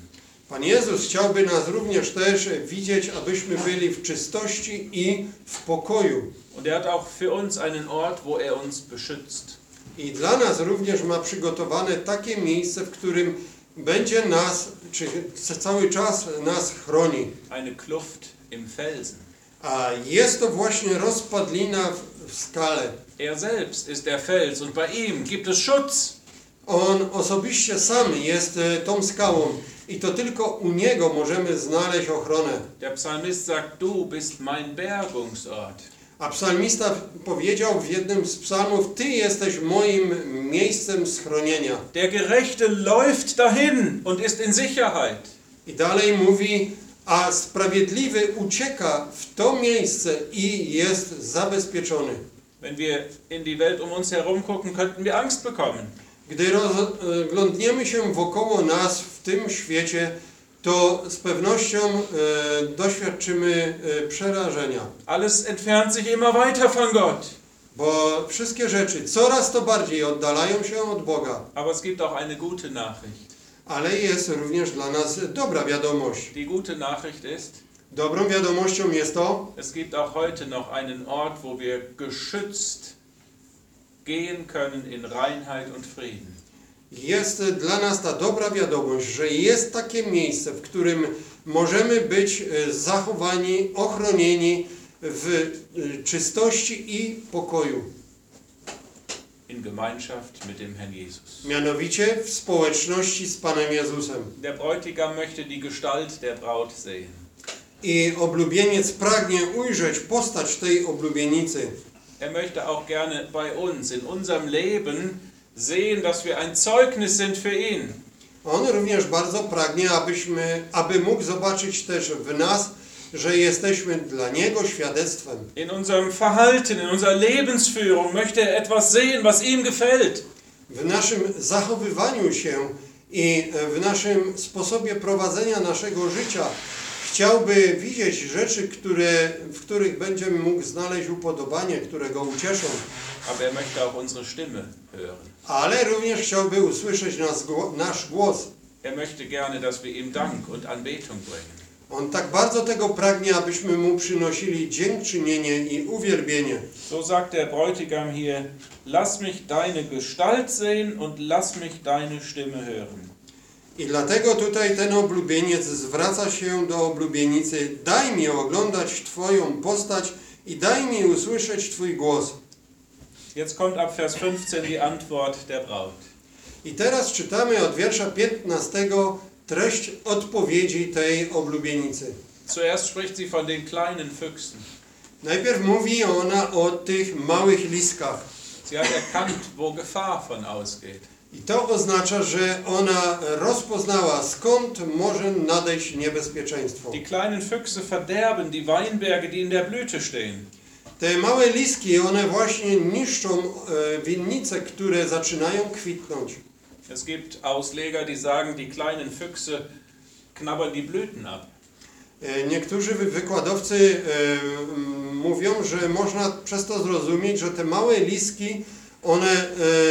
Pan Jezus chciałby nas również też widzieć, abyśmy byli w czystości i w pokoju. Und er hat auch für uns einen Ort, wo er uns beschützt. I dla nas również ma przygotowane takie miejsce, w którym będzie nas, czy cały czas nas chroni. Eine Kluft im Felsen. A jest to właśnie rozpadlina w, w skale. Er selbst ist der Fels und bei ihm gibt es Schutz. On osobiście sam jest e, tą skałą i to tylko u Niego możemy znaleźć ochronę. Der Psalmist sagt, du bist mein Bergungsort. A psalmista powiedział w jednym z psalmów, Ty jesteś moim miejscem schronienia. Der Gerechte läuft dahin und ist in Sicherheit. I dalej mówi, a sprawiedliwy ucieka w to miejsce i jest zabezpieczony. Wenn wir in die Welt um uns herum gucken, könnten wir Angst bekommen. Gdy rozglądniemy się wokoło nas w tym świecie, to z pewnością e, doświadczymy e, przerażenia. Alles entfernt sich immer weiter von Gott. Bo wszystkie rzeczy coraz to bardziej oddalają się od Boga. Aber es gibt auch eine gute Nachricht. Ale jest również dla nas dobra wiadomość. Die gute Nachricht ist, Dobrą wiadomością jest to, es gibt auch heute noch einen Ort, wo wir geschützt gehen können in Reinheit und Frieden. jest dla nas ta dobra wiadomość, że jest takie miejsce, w którym możemy być e, zachowani, ochronieni w e, czystości i pokoju. In Gemeinschaft mit dem Herrn Jesus. Mianowicie w społeczności z Panem Jezusem. Der Bräutigam möchte die Gestalt der Braut sehen. I oblubieniec pragnie ujrzeć postać tej oblubienicy. Er möchte auch gerne bei uns, in unserem Leben, sehen, dass wir ein Zeugnis sind für ihn. On również bardzo pragnie, abyśmy, aby mógł zobaczyć też w nas, że jesteśmy dla Niego świadectwem. In unserem Verhalten, in unserer Lebensführung möchte er etwas sehen, was ihm gefällt. W naszym zachowywaniu się i w naszym sposobie prowadzenia naszego życia chciałby widzieć rzeczy, które, w których będzie mógł znaleźć upodobanie, które Go ucieszą. Aber er möchte auch unsere Stimme hören. Ale również chciałby usłyszeć nas, nasz głos. Er möchte gerne, dass wir ihm Dank und Anbetung bringen. On tak bardzo tego pragnie, abyśmy Mu przynosili dziękczynienie i uwielbienie. So sagt der Bräutigam hier, lass mich deine Gestalt sehen und lass mich deine Stimme hören. I dlatego tutaj ten oblubieniec zwraca się do oblubienicy. Daj mi oglądać Twoją postać i daj mi usłyszeć Twój głos. Jetzt kommt ab Vers fünfzehn die Antwort der Braut. I teraz czytamy od wiersza piętnastego treść odpowiedzi tej oblubienicy. Zuerst spricht sie von den kleinen Füchsen. Najpierw mówi ona o tych małych liskach. Sie hat erkannt, wo Gefahr von ausgeht. I to oznacza, że ona rozpoznała, skąd może nadejść niebezpieczeństwo. Die kleinen Füchse verderben die Weinberge, die in der Blüte stehen. Te małe liski, one właśnie niszczą e, winnice, które zaczynają kwitnąć. Es gibt Ausleger, die sagen, die kleinen Füchse knabbern die Blüten ab. E, niektórzy wy- wykładowcy e, m, mówią, że można przez to zrozumieć, że te małe liski, one e,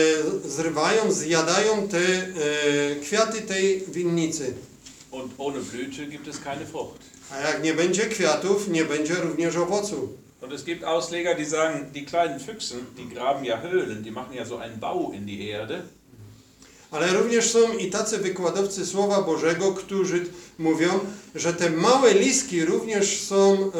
zrywają, zjadają te e, kwiaty tej winnicy. Und ohne Blüte gibt es keine Frucht. A jak nie będzie kwiatów, nie będzie również owocu. Und es gibt Ausleger, die sagen, die kleinen Füchse, die graben ja Höhlen, die machen ja so einen Bau in die Erde. Ale również są i tacy wykładowcy Słowa Bożego, którzy mówią, że te małe liski również są e,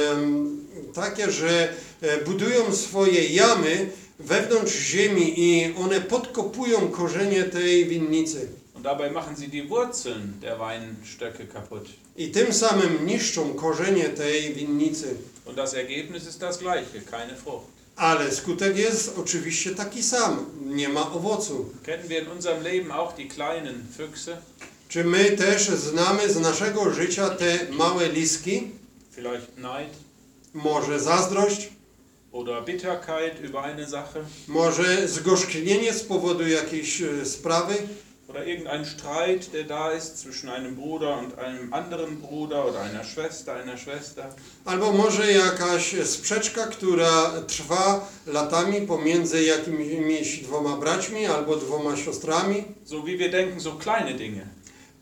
takie, że budują swoje jamy wewnątrz ziemi i one podkopują korzenie tej winnicy. Und dabei machen sie die Wurzeln der Weinstöcke kaputt. I tym samym niszczą korzenie tej winnicy. Und das Ergebnis ist das gleiche, keine Frucht. Ale skutek jest oczywiście taki sam, nie ma owocu. Kennen wir in unserem Leben auch die kleinen Füchse? Czy my też znamy z naszego życia te małe liski? Vielleicht Neid Może zazdrość? oder Bitterkeit über eine Sache Może zgorzknienie z powodu jakiejś e, sprawy? oder irgendein Streit, der da ist zwischen einem Bruder und einem anderen Bruder oder einer Schwester, einer Schwester. Albo może jakaś sprzeczka, która trwa latami pomiędzy jakimiś dwoma braćmi albo dwoma siostrami? So wie wir denken, so kleine Dinge.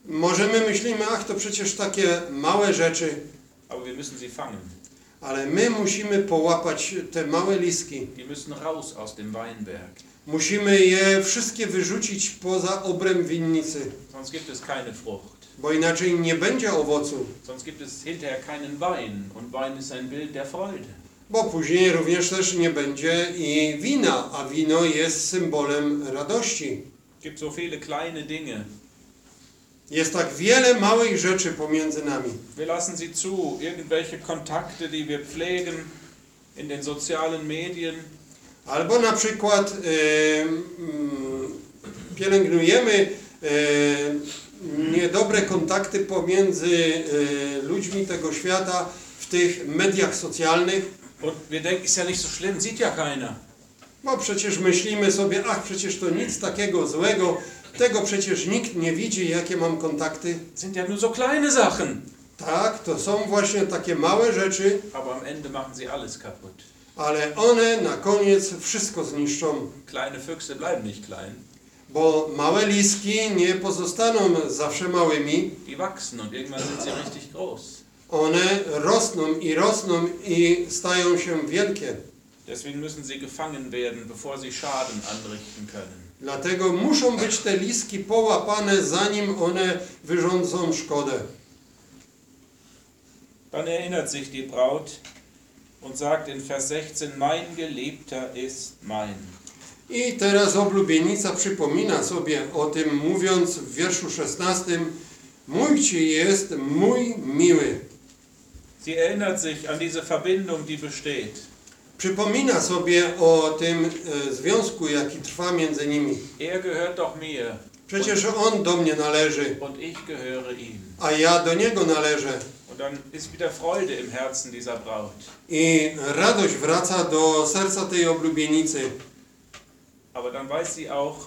Może my myślimy, ach, to przecież takie małe rzeczy, Aber wir müssen sie fangen. ale my musimy połapać te małe listki. Die müssen raus aus dem Weinberg. Musimy je wszystkie wyrzucić poza obręb winnicy, Sonst gibt es keine Frucht. bo inaczej nie będzie owocu. Sonst gibt es hinterher keinen Wein. Und Wein ist ein Bild der Freude. Bo później również też nie będzie i wina, a wino jest symbolem radości. Es gibt so viele kleine Dinge. Jest tak wiele małych rzeczy pomiędzy nami. Wir lassen sie zu, irgendwelche Kontakte, die wir pflegen in den sozialen Medien. Albo na przykład e, mm, pielęgnujemy e, niedobre kontakty pomiędzy e, ludźmi tego świata w tych mediach socjalnych. Und wir denken, ist ja nicht so schlimm, sieht ja keiner. Bo przecież myślimy sobie, ach, przecież to nic takiego złego, tego przecież nikt nie widzi, jakie mam kontakty. Sind ja nur so kleine Sachen. Tak, to są właśnie takie małe rzeczy, Aber am Ende machen sie alles kaputt. ale one na koniec wszystko zniszczą. Kleine Füchse bleiben nicht klein. Bo małe liski nie pozostaną zawsze małymi. Die wachsen und irgendwann sind sie richtig groß. One rosną i rosną i stają się wielkie. Deswegen müssen sie gefangen werden, bevor sie Schaden anrichten können. Dlatego muszą być te liski połapane, zanim one wyrządzą szkodę. Dann erinnert sich die Braut und sagt in Vers sechzehn, mein Geliebter ist mein. I teraz oblubienica przypomina sobie o tym, mówiąc w wierszu szesnastym: mój Ci jest mój miły. Sie erinnert sich an diese Verbindung, die besteht. Przypomina sobie o tym e, związku, jaki trwa między nimi. Er gehört doch mir Przecież on do mnie należy, und ich gehöre ihm. a ja do niego należę. Und dann ist wieder Freude im Herzen dieser Braut. I radość wraca do serca tej oblubienicy. Aber dann weiß sie auch,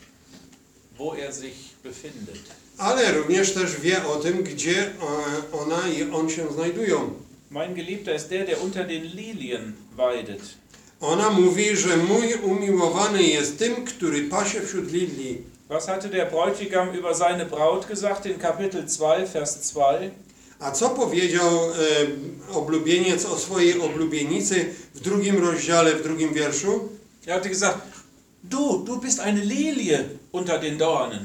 wo er sich befindet. Ale również też wie o tym, gdzie e, ona i on się znajdują. Mein Geliebter ist der, der unter den Lilien weidet. Ona mówi, że mój umiłowany jest tym, który pasie wśród lilii. Was hatte der Bräutigam über seine Braut gesagt in Kapitel zwei, Vers zwei? A co powiedział e, oblubieniec o swojej oblubienicy w drugim rozdziale, w drugim wierszu? Er hatte gesagt, du, du bist eine Lilie unter den Dornen.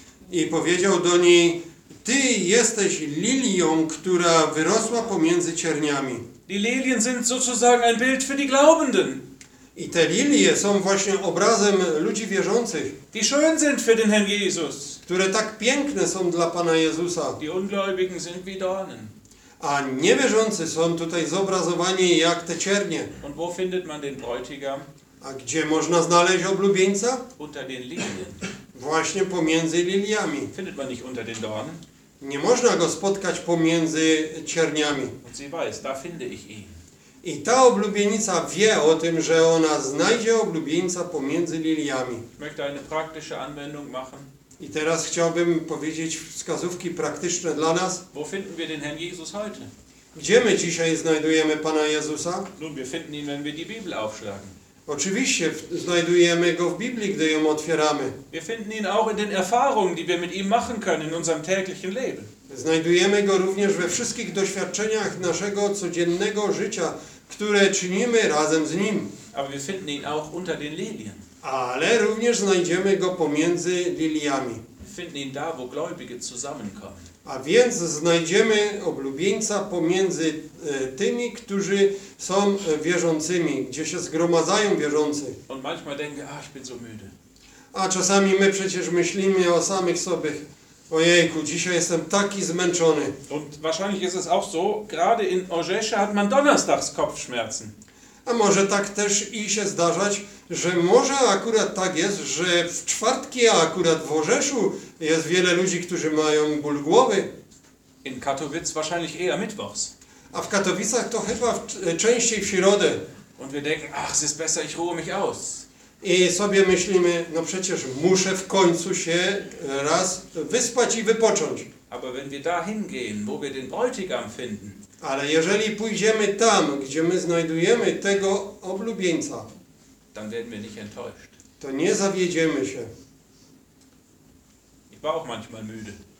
I powiedział do niej: ty jesteś lilią, która wyrosła pomiędzy cierniami. Die Lilien sind sozusagen ein Bild für die Glaubenden, I te lilie są właśnie obrazem ludzi wierzących, die schön sind für den Herrn Jesus. które tak piękne są dla Pana Jezusa. Die Ungläubigen sind wie Dornen. A niewierzący są tutaj zobrazowani jak te ciernie. Und wo findet man den Bräutigam? A gdzie można znaleźć oblubieńca? Unter den Lilien. Właśnie pomiędzy liliami. Findet man nicht unter den Dornen? Nie można go spotkać pomiędzy cierniami. Und sie weiß, da finde ich ihn. I ta oblubienica wie o tym, że ona znajdzie oblubieńca pomiędzy liliami. Ich möchte eine praktische Anwendung machen. I teraz chciałbym powiedzieć wskazówki praktyczne dla nas. Wo finden wir den Herrn Jesus heute? Gdzie my dzisiaj znajdujemy Pana Jezusa? Nun, wir finden ihn, wenn wir die Bibel aufschlagen. Oczywiście w- znajdujemy Go w Biblii, gdy ją otwieramy. Wir finden ihn auch in den Erfahrungen, die wir mit ihm machen können in unserem täglichen Leben. Znajdujemy Go również we wszystkich doświadczeniach naszego codziennego życia, które czynimy razem z Nim. Aber wir finden ihn auch unter den Lilien. Ale również znajdziemy Go pomiędzy liliami. Wir finden ihn da, wo Gläubige zusammenkommen. A więc znajdziemy oblubieńca pomiędzy e, tymi, którzy są e, wierzącymi, gdzie się zgromadzają wierzący. Und manchmal denken wir, ah, ich bin so müde. A czasami my przecież myślimy o samych sobie: ojejku, dzisiaj jestem taki zmęczony. Und wahrscheinlich ist es auch so, gerade in Orzesche hat man donnerstags Kopfschmerzen. A może tak też i się zdarzać, że może akurat tak jest, że w czwartki, a akurat w Orzeszu jest wiele ludzi, którzy mają ból głowy. In Katowice wahrscheinlich eher mittwochs. A w Katowicach to chyba w, częściej w środę. Und wir denken, ach, es ist besser, ich ruhe mich aus. I sobie myślimy, no przecież muszę w końcu się raz wyspać i wypocząć. Aber wenn wir da hingehen, wo wir den Bräutigam finden, Ale jeżeli pójdziemy tam, gdzie my znajdujemy tego oblubieńca, dann werden wir nicht enttäuscht. to nie zawiedziemy się. Ich war auch manchmal müde.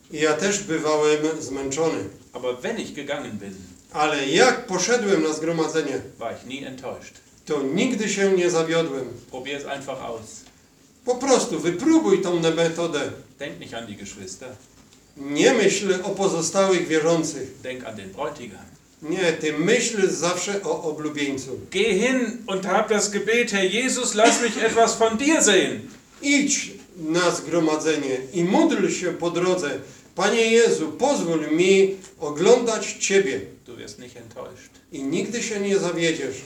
I ja też bywałem zmęczony. Aber wenn ich gegangen bin, Ale jak poszedłem na zgromadzenie, war ich nie enttäuscht. to nigdy się nie zawiodłem. Probier es einfach aus. Po prostu wypróbuj tą metodę. Denk nicht an die Geschwister. Nie myśl o pozostałych wierzących. Denk an den Bräutigam. Nie, ty myśl zawsze o oblubieńcu. Geh hin und hab das Gebet, Herr Jesus, lass mich etwas von dir sehen. Idź na zgromadzenie i módl się po drodze. Panie Jezu, pozwól mi oglądać Ciebie. Du wirst nicht enttäuscht. I nigdy się nie zawiedziesz.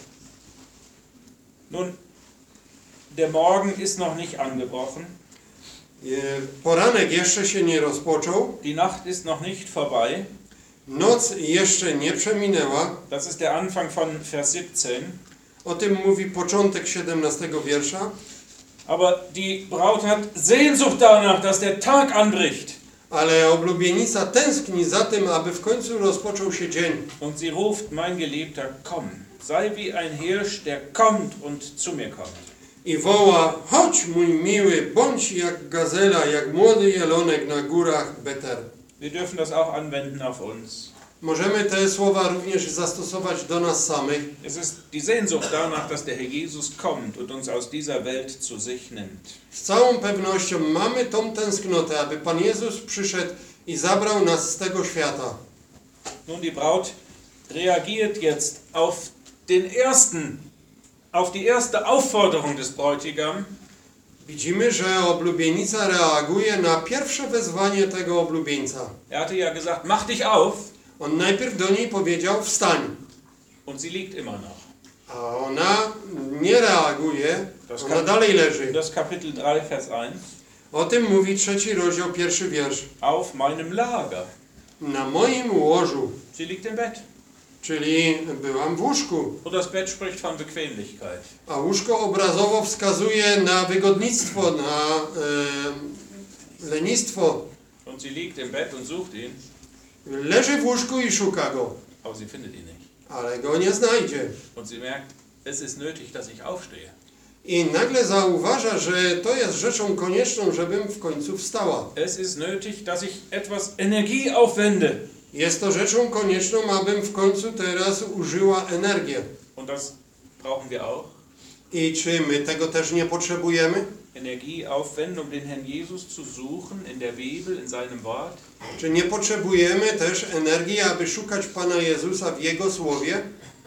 Nun, der Morgen ist noch nicht angebrochen. E, Poranek jeszcze się nie rozpoczął. Die Nacht ist noch nicht vorbei. Noc jeszcze nie przeminęła. Das ist der Anfang von Vers siebzehn. O tym mówi początek siedemnastego wiersza. Aber die Braut hat Sehnsucht danach, dass der Tag anbricht. Ale oblubienica tęskni za tym, aby w końcu rozpoczął się dzień. Und sie ruft, mein Geliebter, komm. Sei wie ein Hirsch, der kommt und zu mir kommt. I woła, chodź mój miły, bądź jak gazela, jak młody jelonek na górach Beter. Wir dürfen das auch anwenden auf uns. Możemy te słowa również zastosować do nas samych. Es ist die Sehnsucht danach, dass der Herr Jesus kommt und uns aus dieser Welt zu sich nimmt. Z całą pewnością mamy tą tęsknotę, aby Pan Jezus przyszedł i zabrał nas z tego świata. Nun, die Braut reagiert jetzt auf den ersten, auf die erste Aufforderung des Bräutigam. Widzimy, że oblubienica reaguje na pierwsze wezwanie tego oblubieńca. Er hatte ja gesagt, mach dich auf. On najpierw do niej powiedział, wstań. Und sie liegt immer noch. A ona nie reaguje, Das ona kann- dalej leży. Das Kapitel drei, Vers eins. O tym mówi trzeci rozdział, pierwszy wiersz. Auf meinem Lager. Na moim łożu, Sie liegt im Bett. czyli byłam w łóżku. Und das Bett spricht von Bequemlichkeit. A łóżko obrazowo wskazuje na wygodnictwo, na e, lenistwo. Und sie liegt im Bett und sucht ihn, Leży w łóżku i szuka go, aber sie findet ihn nicht. ale go nie znajdzie. Und sie merkt, es ist nötig, dass ich aufstehe. I nagle zauważa, że to jest rzeczą konieczną, żebym w końcu wstała. Es ist nötig, dass ich etwas Energie aufwende. Jest to rzeczą konieczną, abym w końcu teraz użyła energię. Und das brauchen wir auch. I czy my tego też nie potrzebujemy? Energie aufwenden, um den Herrn Jesus zu suchen in der Bibel, in seinem Wort. Czy nie potrzebujemy też energii, aby szukać Pana Jezusa w Jego Słowie?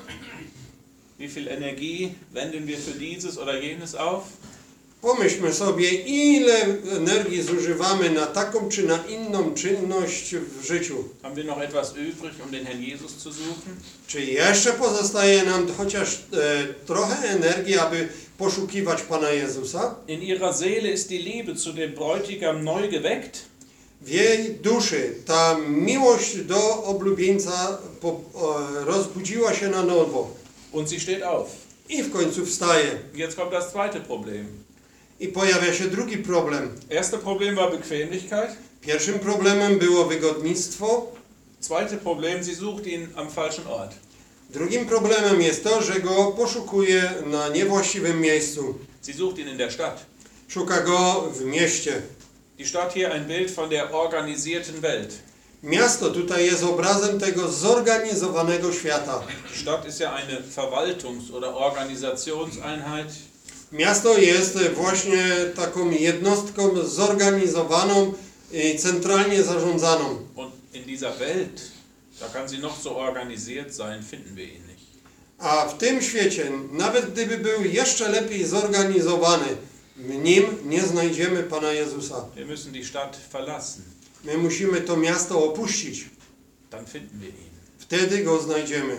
Wie viel Energie wenden wir für dieses oder jenes auf? Pomyślmy sobie, ile energii zużywamy na taką czy na inną czynność w życiu. Haben wir noch etwas übrig, um den Herrn Jesus zu suchen? Czy jeszcze pozostaje nam chociaż e, trochę energii, aby poszukiwać Pana Jezusa? In ihrer Seele ist die Liebe zu dem Bräutigam neu geweckt. W jej duszy ta miłość do oblubieńca po, e, rozbudziła się na nowo. Und sie steht auf. I w końcu wstaje. Jetzt kommt das zweite Problem. I pojawia się drugi problem. Erste Problem war Bequemlichkeit. Pierwszym problemem było wygodnictwo. Zweite Problem, sie sucht ihn am falschen Ort. Drugim problemem jest to, że go poszukuje na niewłaściwym miejscu. Sie sucht ihn in der Stadt. Szuka go w mieście. Die Stadt hier ein Bild von der organisierten Welt. Miasto tutaj jest obrazem tego zorganizowanego świata. Die Stadt ist ja eine Verwaltungs- oder Organisationseinheit. Miasto jest właśnie taką jednostką zorganizowaną i centralnie zarządzaną. Und in dieser Welt, da kann sie noch so organisiert sein, finden wir ihn nicht. A w tym świecie, nawet gdyby był jeszcze lepiej zorganizowany, w nim nie znajdziemy Pana Jezusa. Wir müssen die Stadt verlassen. My musimy to miasto opuścić. Dann finden wir ihn. Wtedy go znajdziemy.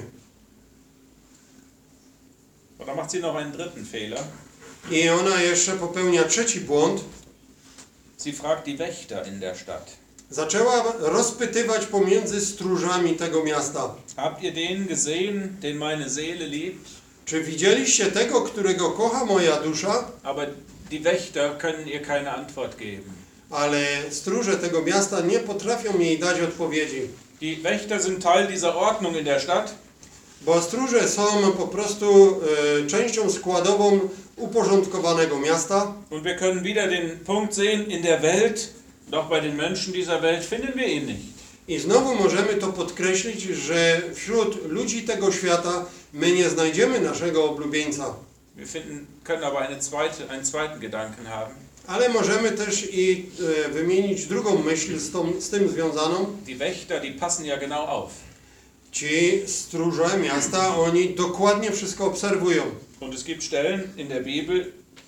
Und dann macht sie noch einen dritten Fehler. I ona jeszcze popełnia trzeci błąd. Sie fragt die Wächter in der Stadt. Zaczęła rozpytywać pomiędzy stróżami tego miasta. Habt ihr den gesehen, den meine Seele liebt? Czy widzieliście tego, którego kocha moja dusza? Aber die Wächter können ihr keine Antwort geben. Ale stróże tego miasta nie potrafią jej dać odpowiedzi. Die Wächter sind Teil dieser Ordnung in der Stadt. Bo stróże są po prostu e, częścią składową uporządkowanego miasta. Und wir können wieder den Punkt sehen, in der Welt Doch bei den Menschen dieser Welt finden wir ihn nicht. I znowu możemy to podkreślić, że wśród ludzi tego świata my nie znajdziemy naszego oblubieńca. Wir finden, können aber eine zweite, einen zweiten Gedanken haben. Ale możemy też i e, wymienić drugą myśl z, tą, z tym związaną. Die Wächter, die passen ja genau auf. Ci stróże miasta, oni dokładnie wszystko obserwują. Und es gibt Stellen in der Bibel,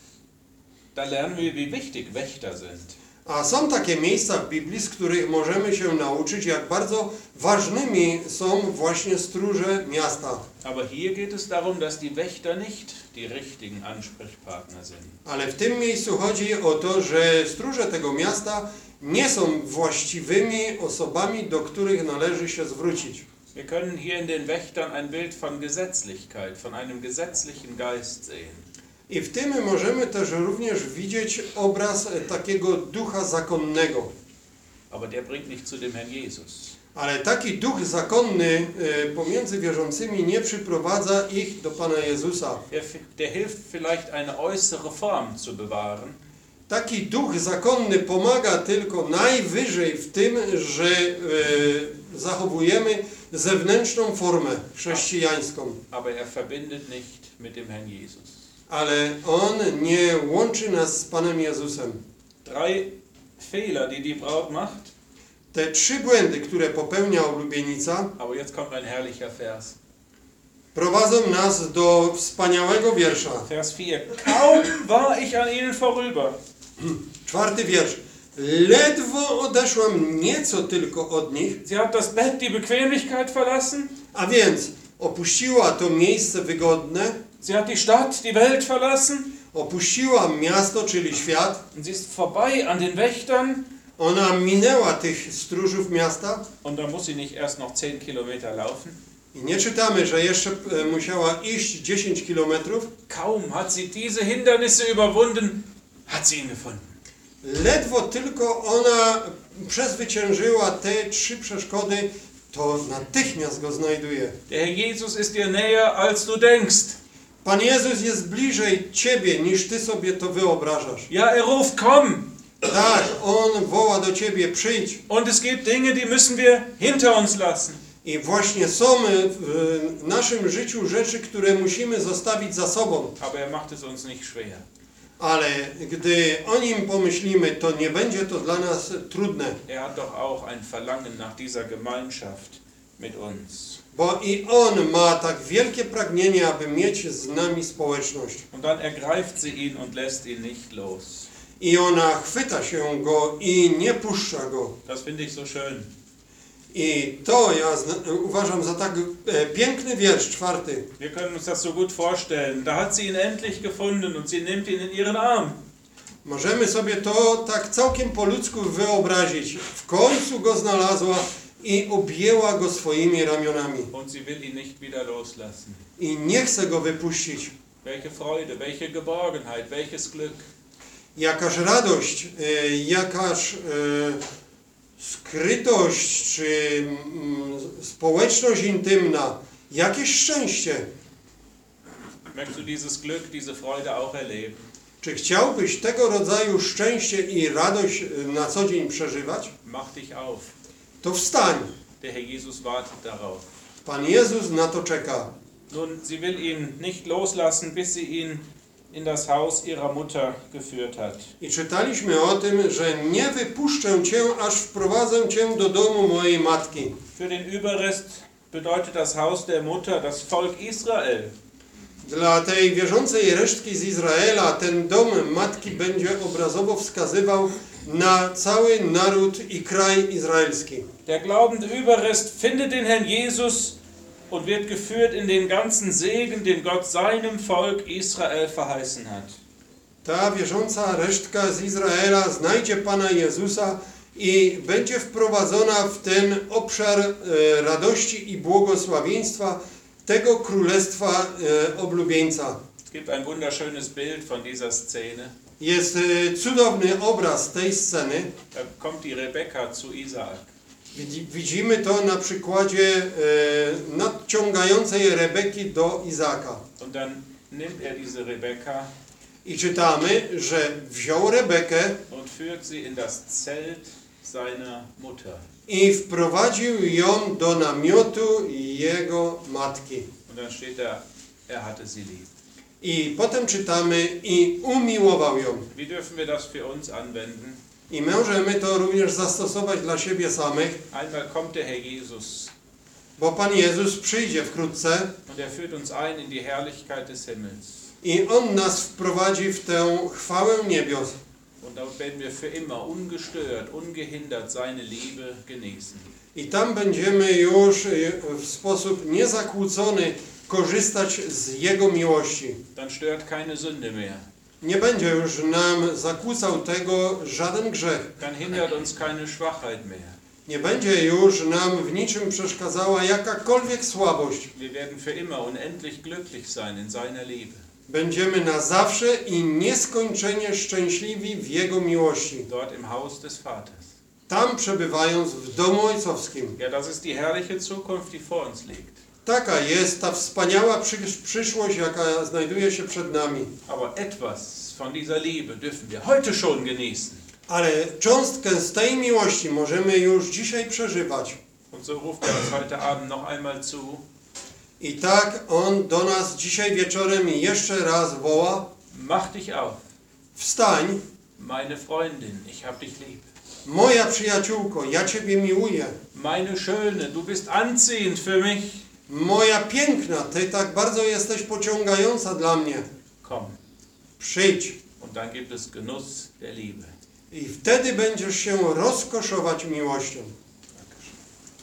da lernen wir, wie wichtig Wächter sind. A są takie miejsca w Biblii, z których możemy się nauczyć, jak bardzo ważnymi są właśnie stróże miasta. Aber hier geht es darum, dass die Wächter nicht die richtigen Ansprechpartner sind. Ale w tym miejscu chodzi o to, że stróże tego miasta nie są właściwymi osobami, do których należy się zwrócić. Wir können hier in den Wächtern ein Bild von Gesetzlichkeit, von einem gesetzlichen Geist sehen. I w tym możemy też również widzieć obraz takiego ducha zakonnego. Aber der bringt nicht zu dem Herrn Jesus. Ale taki duch zakonny e, pomiędzy wierzącymi nie przyprowadza ich do Pana Jezusa. Der, der hilft vielleicht eine äußere Form zu bewahren, Taki duch zakonny pomaga tylko najwyżej w tym, że e, zachowujemy zewnętrzną formę chrześcijańską. aber er verbindet nicht mit dem Herrn Jesus. Ale on nie łączy nas z Panem Jezusem. Drei Fehler, die die Braut macht, Te trzy błędy, które popełnia oblubienica, aber jetzt kommt ein herrlicher Vers. prowadzą nas do wspaniałego wiersza. Vers vier. Kaum war ich an ihnen vorüber. Czwarty wiersz. Ledwo odeszłam nieco tylko od nich, Sie hat das Bett, die Bequemlichkeit verlassen. a więc opuściła to miejsce wygodne, Sie hat die Stadt, die Welt verlassen. opuściła miasto, czyli świat. Und sie ist vorbei an den Wächtern. Ona minęła tych stróżów miasta Und da muss sie nicht erst noch zehn Kilometer laufen. i nie czytamy, że jeszcze e, musiała iść dziesięć kilometrów. Kaum hat sie diese Hindernisse überwunden, hat sie ihn gefunden. Ledwo tylko ona przezwyciężyła te trzy przeszkody, to natychmiast go znajduje. Der Herr Jesus ist dir näher, als du denkst. Pan Jezus jest bliżej ciebie, niż ty sobie to wyobrażasz. Ja, er ruft, komm. Tak, on woła do ciebie, przyjdź. Und es gibt Dinge, die müssen wir hinter uns lassen. I właśnie są w naszym życiu rzeczy, które musimy zostawić za sobą. Aber er macht es uns nicht schwer. Ale gdy o nim pomyślimy, to nie będzie to dla nas trudne. Er hat doch auch ein Verlangen nach dieser Gemeinschaft mit uns. Bo i on ma tak wielkie pragnienie, aby mieć z nami społeczność. Und dann ergreift sie ihn und lässt ihn nicht los. I ona chwyta się go i nie puszcza go. Das finde ich so schön. I to ja zna- uważam za tak e, piękny wiersz, czwarty. Wir können uns das so gut vorstellen. Da hat sie ihn endlich gefunden und sie nimmt ihn in ihren Arm. Możemy sobie to tak całkiem po ludzku wyobrazić. W końcu go znalazła i objęła go swoimi ramionami. Und sie will ihn nicht wieder loslassen. I nie chce go wypuścić. Welche Freude, welche Geborgenheit, welches Glück. Jakaż radość, e, jakaż e, skrytość, czy mm, społeczność intymna, jakieś szczęście. Möchtest du dieses Glück, diese Freude auch erleben? Czy chciałbyś tego rodzaju szczęście i radość e, na co dzień przeżywać? Mach dich auf. To wstań. Der Herr Jesus wartet darauf. Pan Jezus na to czeka. Nun, sie will ihn nicht loslassen, bis sie ihn in das Haus ihrer Mutter geführt hat. I czytaliśmy o tym, że nie wypuszczę Cię, aż wprowadzę Cię do domu mojej matki. Für den Überrest bedeutet das Haus der Mutter das Volk Israel. Dla tej wierzącej resztki z Izraela ten dom matki będzie obrazowo wskazywał na cały naród i kraj izraelski. Der glaubende Überrest findet den Herrn Jesus und wird geführt in den ganzen Segen, den Gott seinem Volk Israel verheißen hat. Ta wierząca resztka z Izraela znajdzie Pana Jezusa i będzie wprowadzona w ten obszar e, radości i błogosławieństwa tego królestwa e, oblubieńca. Es gibt ein wunderschönes Bild von dieser Szene. Jest e, cudowny obraz tej sceny. Da kommt die Rebekka zu Isaak. Widzi- Widzimy to na przykładzie e, nadciągającej Rebeki do Izaka. Und dann nimmt er diese Rebekka I czytamy, że wziął Rebekę und führt sie in das Zelt seiner Mutter. I wprowadził ją do namiotu jego matki. Und dann steht da, er hatte sie lieb. I potem czytamy, i umiłował ją. Wie dürfen wir das für uns anwenden? I możemy to również zastosować dla siebie samych, Einmal kommt der Herr Jesus bo Pan Jezus przyjdzie wkrótce und er führt uns ein in die Herrlichkeit des Himmels. i On nas wprowadzi w tę chwałę niebios. Und dort werden wir für immer ungestört, ungehindert seine Liebe genießen. I tam będziemy już w sposób niezakłócony korzystać z Jego miłości. Dann stört keine Sünde mehr. Nie będzie już nam zakłócał tego żaden grzech. Dann hindert uns keine Schwachheit mehr. Nie będzie już nam w niczym przeszkadzała jakakolwiek słabość. Wir werden für immer unendlich glücklich sein in seiner Liebe. Będziemy na zawsze i nieskończenie szczęśliwi w Jego miłości. Dort im Haus des Vaters. Tam przebywając w domu ojcowskim. Ja, das ist die herrliche Zukunft, die vor uns liegt. Taka jest ta wspaniała przy- przyszłość, jaka znajduje się przed nami. Aber etwas von dieser Liebe dürfen wir heute schon genießen. Ale cząstkę z tej miłości możemy już dzisiaj przeżywać. Und so ruft er uns heute Abend noch einmal zu. I tak On do nas dzisiaj wieczorem jeszcze raz woła: Mach dich auf, wstań, meine Freundin, ich hab dich lieb. moja przyjaciółko, ja Ciebie miłuję. Meine Schöne, du bist anziehend für mich. Moja piękna, Ty tak bardzo jesteś pociągająca dla mnie. Komm. Przyjdź. Und dann gibt es Genuss der Liebe. I wtedy będziesz się rozkoszować miłością.